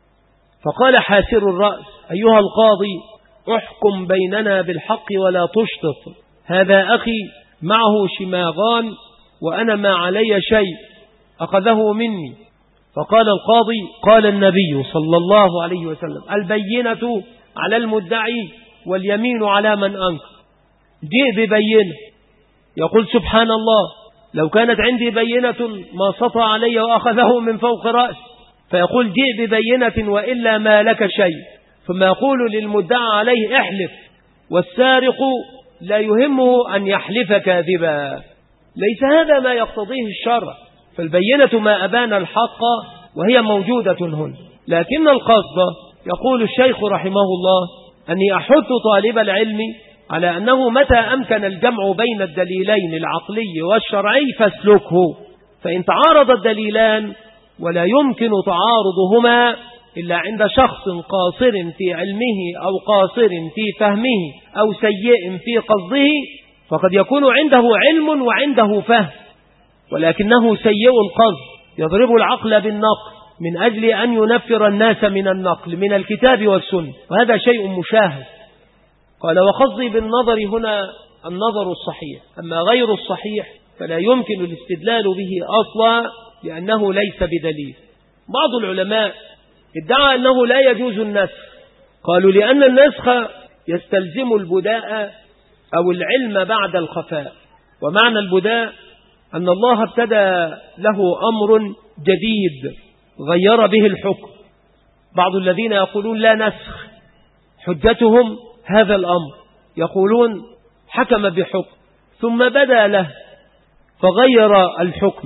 فقال حاسر الرأس: أيها القاضي احكم بيننا بالحق ولا تشطط، هذا أخي معه شماغان وأنا ما علي شيء أخذه مني. فقال القاضي: قال النبي صلى الله عليه وسلم: البينة على المدعي واليمين على من أنكر. جئ ببينة، يقول سبحان الله لو كانت عندي بينة ما سطى علي وأخذه من فوق رأس، فيقول جئ ببينة وإلا ما لك شيء، ثم يقول للمدعى عليه احلف، والسارق لا يهمه أن يحلف كاذبا. ليس هذا ما يقتضيه الشرع، فالبينة ما أبان الحق وهي موجودة هنا، لكن القصد يقول الشيخ رحمه الله أني أحث طالب العلم على أنه متى أمكن الجمع بين الدليلين العقلي والشرعي فاسلكه، فإن تعارض الدليلان ولا يمكن تعارضهما إلا عند شخص قاصر في علمه أو قاصر في فهمه أو سيء في قصده، فقد يكون عنده علم وعنده فهم ولكنه سيء القصد، يضرب العقل بالنقل من أجل أن ينفر الناس من النقل من الكتاب والسنة، وهذا شيء مشاهد. قال: وقصدي بالنظر هنا النظر الصحيح، أما غير الصحيح فلا يمكن الاستدلال به أصلا لأنه ليس بدليل. بعض العلماء ادعى أنه لا يجوز النسخ، قالوا لأن النسخ يستلزم البداء أو العلم بعد الخفاء، ومعنى البداء أن الله ابتدى له أمر جديد غير به الحكم. بعض الذين يقولون لا نسخ حجتهم هذا الأمر، يقولون حكم بحكم ثم بدا له فغير الحكم،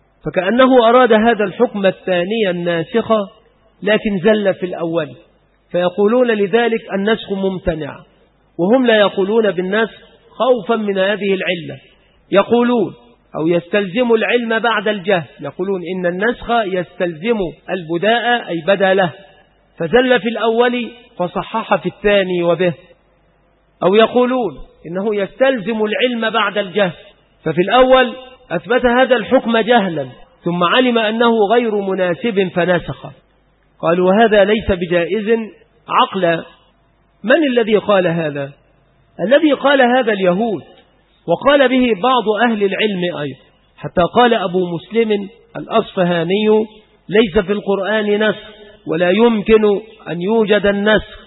فكأنه أراد هذا الحكم الثاني الناسخ لكن زل في الأول، فيقولون لذلك النسخ ممتنع، وهم لا يقولون بالنسخ خوفا من هذه العلة. يقولون أو يستلزم العلم بعد الجهل، يقولون إن النسخ يستلزم البداء أي بدا له فزل في الأول فصحح في الثاني وبه، أو يقولون إنه يستلزم العلم بعد الجهل، ففي الأول أثبت هذا الحكم جهلا ثم علم أنه غير مناسب فنسخ. قالوا هذا ليس بجائز عقلا. من الذي قال هذا؟ الذي قال هذا اليهود، وقال به بعض أهل العلم أيضا، حتى قال أبو مسلم الأصفهاني ليس في القرآن نسخ ولا يمكن أن يوجد النسخ،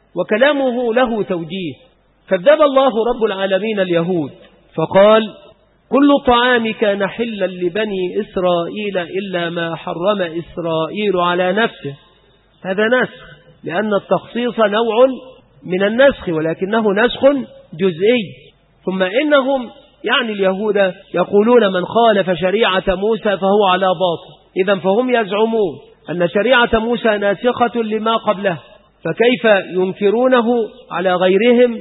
وكلامه له توجيه. كذب الله رب العالمين اليهود فقال كل الطعام كان حلا لبني إسرائيل إلا ما حرم إسرائيل على نفسه. هذا نسخ، لأن التخصيص نوع من النسخ ولكنه نسخ جزئي. ثم إنهم يعني اليهود يقولون من خالف شريعة موسى فهو على باطل، إذن فهم يزعمون أن شريعة موسى ناسخة لما قبله، فكيف ينكرونه على غيرهم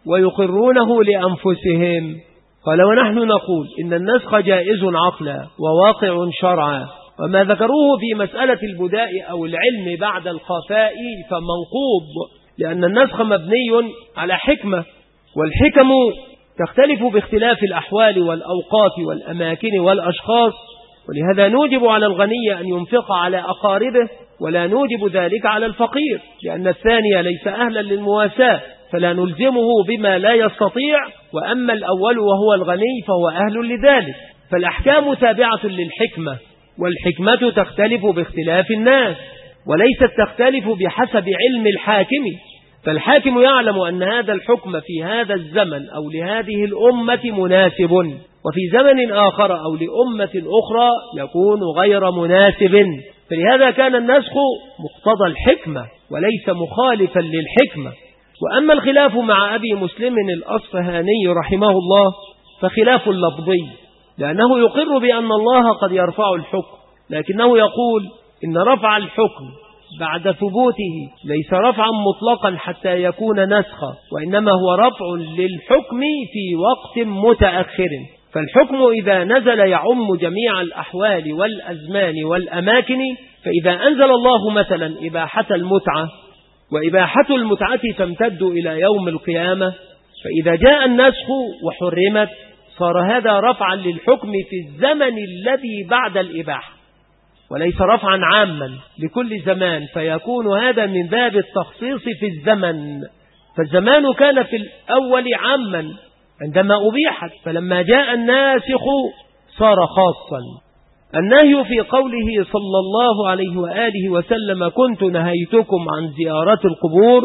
ويقرونه لأنفسهم؟ قال ونحن نقول إن النسخ جائز عقلا وواقع شرعا، وما ذكروه في مسألة البداء أو العلم بعد الخفاء فمنقوض، لأن النسخ مبني على حكمة، والحكم تختلف باختلاف الأحوال والأوقات والأماكن والأشخاص، ولهذا نوجب على الغني أن ينفق على أقاربه ولا نوجب ذلك على الفقير، لأن الثاني ليس أهلا للمواساة فلا نلزمه بما لا يستطيع، وأما الأول وهو الغني فهو أهل لذلك. فالأحكام تابعة للحكمة، والحكمة تختلف باختلاف الناس وليست تختلف بحسب علم الحاكم، فالحاكم يعلم أن هذا الحكم في هذا الزمن أو لهذه الأمة مناسب، وفي زمن آخر أو لأمة أخرى يكون غير مناسب، فلهذا كان النسخ مقتضى الحكمة وليس مخالفا للحكمة. وأما الخلاف مع أبي مسلم الأصفهاني رحمه الله فخلاف لفظي، لأنه يقر بأن الله قد يرفع الحكم، لكنه يقول إن رفع الحكم بعد ثبوته ليس رفعا مطلقا حتى يكون نسخا، وإنما هو رفع للحكم في وقت متأخر، فالحكم إذا نزل يعم جميع الأحوال والأزمان والأماكن. فإذا أنزل الله مثلا إباحة المتعة، وإباحة المتعة تمتد إلى يوم القيامة، فإذا جاء النسخ وحرمت صار هذا رفعا للحكم في الزمن الذي بعد الإباحة وليس رفعا عاما لكل زمان، فيكون هذا من باب التخصيص في الزمن، فالزمان كان في الأول عاما عندما أبيحت، فلما جاء الناسخ صار خاصا. النهي في قوله صلى الله عليه وآله وسلم كنت نهيتكم عن زيارة القبور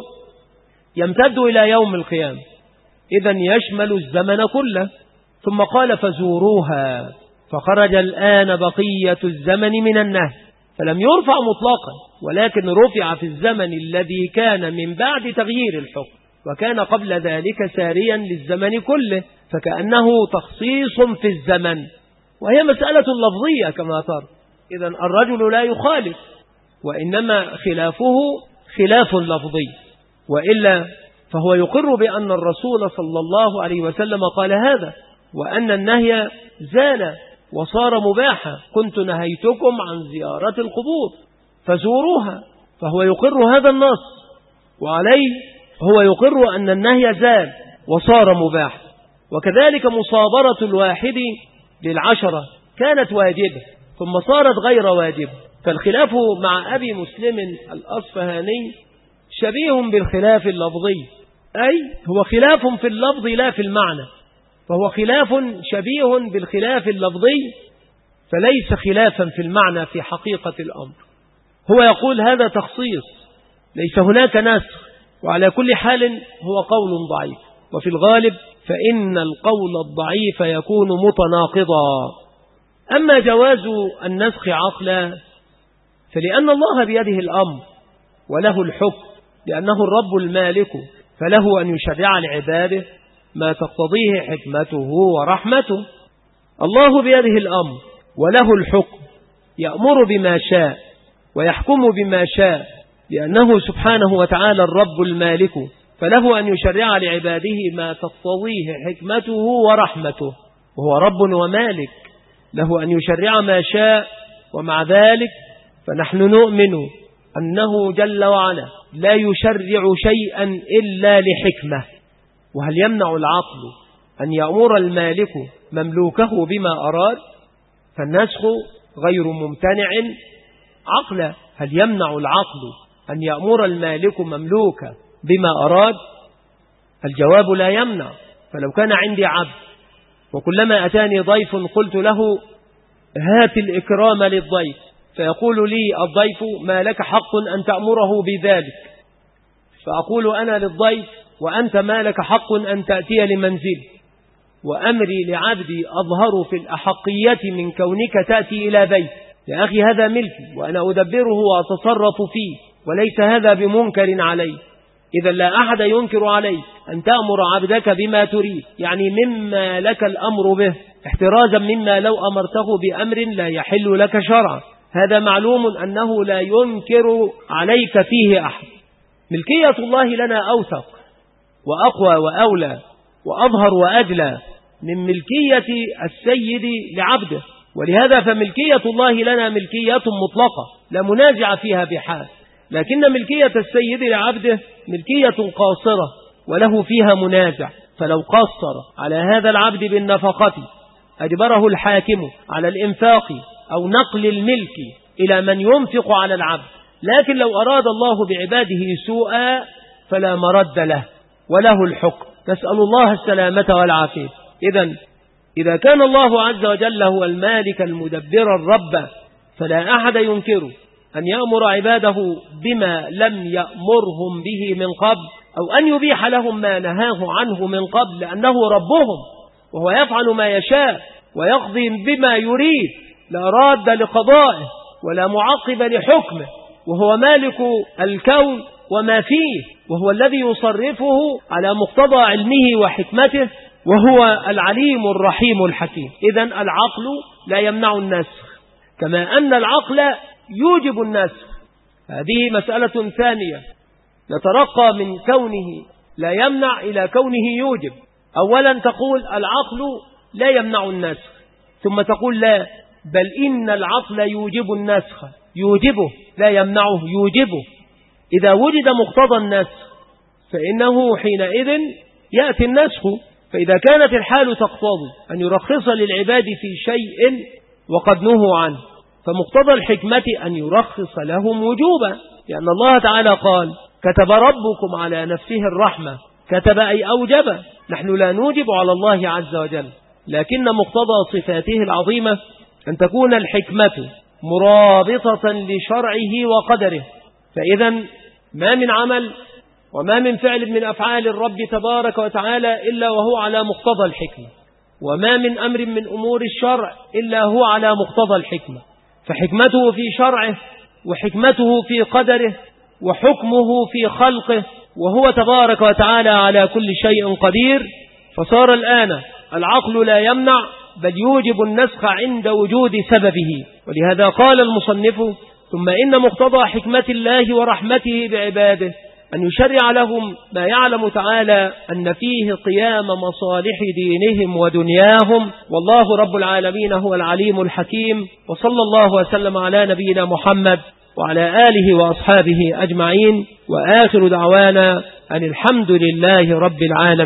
يمتد إلى يوم القيامة، إذن يشمل الزمن كله. ثم قال فزوروها، فخرج الآن بقية الزمن من النهي، فلم يرفع مطلقا ولكن رفع في الزمن الذي كان من بعد تغيير الحكم، وكان قبل ذلك ساريا للزمن كله، فكأنه تخصيص في الزمن، وهي مسألة لفظية كما ترى. إذن الرجل لا يخالف، وإنما خلافه خلاف لفظي، وإلا فهو يقر بأن الرسول صلى الله عليه وسلم قال هذا، وأن النهي زال وصار مباحا. كنت نهيتكم عن زيارة القبور فزوروها، فهو يقر هذا النص، وعليه هو يقر أن النهي زال وصار مباحا. وكذلك مصابرة الواحد للعشرة كانت واجبة ثم صارت غير واجبة، فالخلاف مع أبي مسلم الأصفهاني شبيه بالخلاف اللفظي، أي هو خلاف في اللفظ لا في المعنى، فهو خلاف شبيه بالخلاف اللفظي فليس خلافا في المعنى في حقيقة الأمر. هو يقول هذا تخصيص ليس هناك نسخ، وعلى كل حال هو قول ضعيف، وفي الغالب فإن القول الضعيف يكون متناقضا. أما جواز النسخ عقلا فلأن الله بيده الأمر وله الحكم، لأنه الرب المالك فله أن يشرع لعباده ما تقتضيه حكمته ورحمته. الله بيده الأمر وله الحكم، يأمر بما شاء ويحكم بما شاء، لأنه سبحانه وتعالى الرب المالك، فله أن يشرع لعباده ما تقتضيه حكمته ورحمته، وهو رب ومالك، له أن يشرع ما شاء. ومع ذلك فنحن نؤمن أنه جل وعلا لا يشرع شيئا إلا لحكمة. وهل يمنع العقل أن يأمر المالك مملوكه بما أراد؟ فالنسخ غير ممتنع عقلا. هل يمنع العقل أن يأمر المالك مملوكه بما أراد؟ الجواب لا يمنع. فلو كان عندي عبد وكلما أتاني ضيف قلت له هات الإكرام للضيف، فيقول لي الضيف ما لك حق أن تأمره بذلك، فأقول أنا للضيف وأنت ما لك حق أن تأتي لمنزلي، وأمري لعبدي أظهر في الأحقية من كونك تأتي إلى بيت. يا أخي هذا ملكي وأنا أدبره وأتصرف فيه، وليس هذا بمنكر علي. إذا لا أحد ينكر عليك أن تأمر عبدك بما تريد، يعني مما لك الأمر به، احترازا مما لو أمرته بأمر لا يحل لك شرعا. هذا معلوم أنه لا ينكر عليك فيه أحد. ملكية الله لنا أوثق وأقوى وأولى وأظهر وأجلى من ملكية السيد لعبده، ولهذا فملكية الله لنا ملكية مطلقة لا منازع فيها بحال، لكن ملكية السيد لعبده ملكية قاصرة وله فيها منازع. فلو قصر على هذا العبد بالنفقة أجبره الحاكم على الإنفاق أو نقل الملك إلى من ينفق على العبد، لكن لو أراد الله بعباده سوءا فلا مرد له وله الحكم. نسأل الله السلامة والعافية. إذا كان الله عز وجل هو المالك المدبر الرب، فلا أحد ينكر أن يأمر عباده بما لم يأمرهم به من قبل، أو أن يبيح لهم ما نهاه عنه من قبل، لأنه ربهم وهو يفعل ما يشاء ويقضي بما يريد، لا راد لقضائه ولا معقب لحكمه، وهو مالك الكون وما فيه، وهو الذي يصرفه على مقتضى علمه وحكمته، وهو العليم الرحيم الحكيم. إذن العقل لا يمنع النسخ، كما أن العقل يوجب النسخ. هذه مسألة ثانية، نترقى من كونه لا يمنع إلى كونه يوجب. أولا تقول العقل لا يمنع النسخ، ثم تقول لا، بل إن العقل يوجب النسخ. يوجبه لا يمنعه، يوجبه. إذا وجد مقتضى النسخ فإنه حينئذ يأتي النسخ. فإذا كانت الحال تقتضي أن يرخص للعباد في شيء وقد نهوا عنه، فمقتضى الحكمة أن يرخص لهم وجوبا، لأن الله تعالى قال كتب ربكم على نفسه الرحمة. كتب أي أوجب. نحن لا نوجب على الله عز وجل، لكن مقتضى صفاته العظيمة أن تكون الحكمة مرابطة لشرعه وقدره. فإذا ما من عمل وما من فعل من أفعال الرب تبارك وتعالى إلا وهو على مقتضى الحكمة، وما من أمر من أمور الشرع إلا هو على مقتضى الحكمة. فحكمته في شرعه وحكمته في قدره وحكمه في خلقه، وهو تبارك وتعالى على كل شيء قدير. فصار الآن العقل لا يمنع بل يوجب النسخ عند وجود سببه. ولهذا قال المصنف ثم إن مقتضى حكمة الله ورحمته بعباده أن يشرع لهم ما يعلم تعالى أن فيه قيام مصالح دينهم ودنياهم، والله رب العالمين هو العليم الحكيم. وصلى الله وسلم على نبينا محمد وعلى آله وأصحابه أجمعين، وآخر دعوانا أن الحمد لله رب العالمين.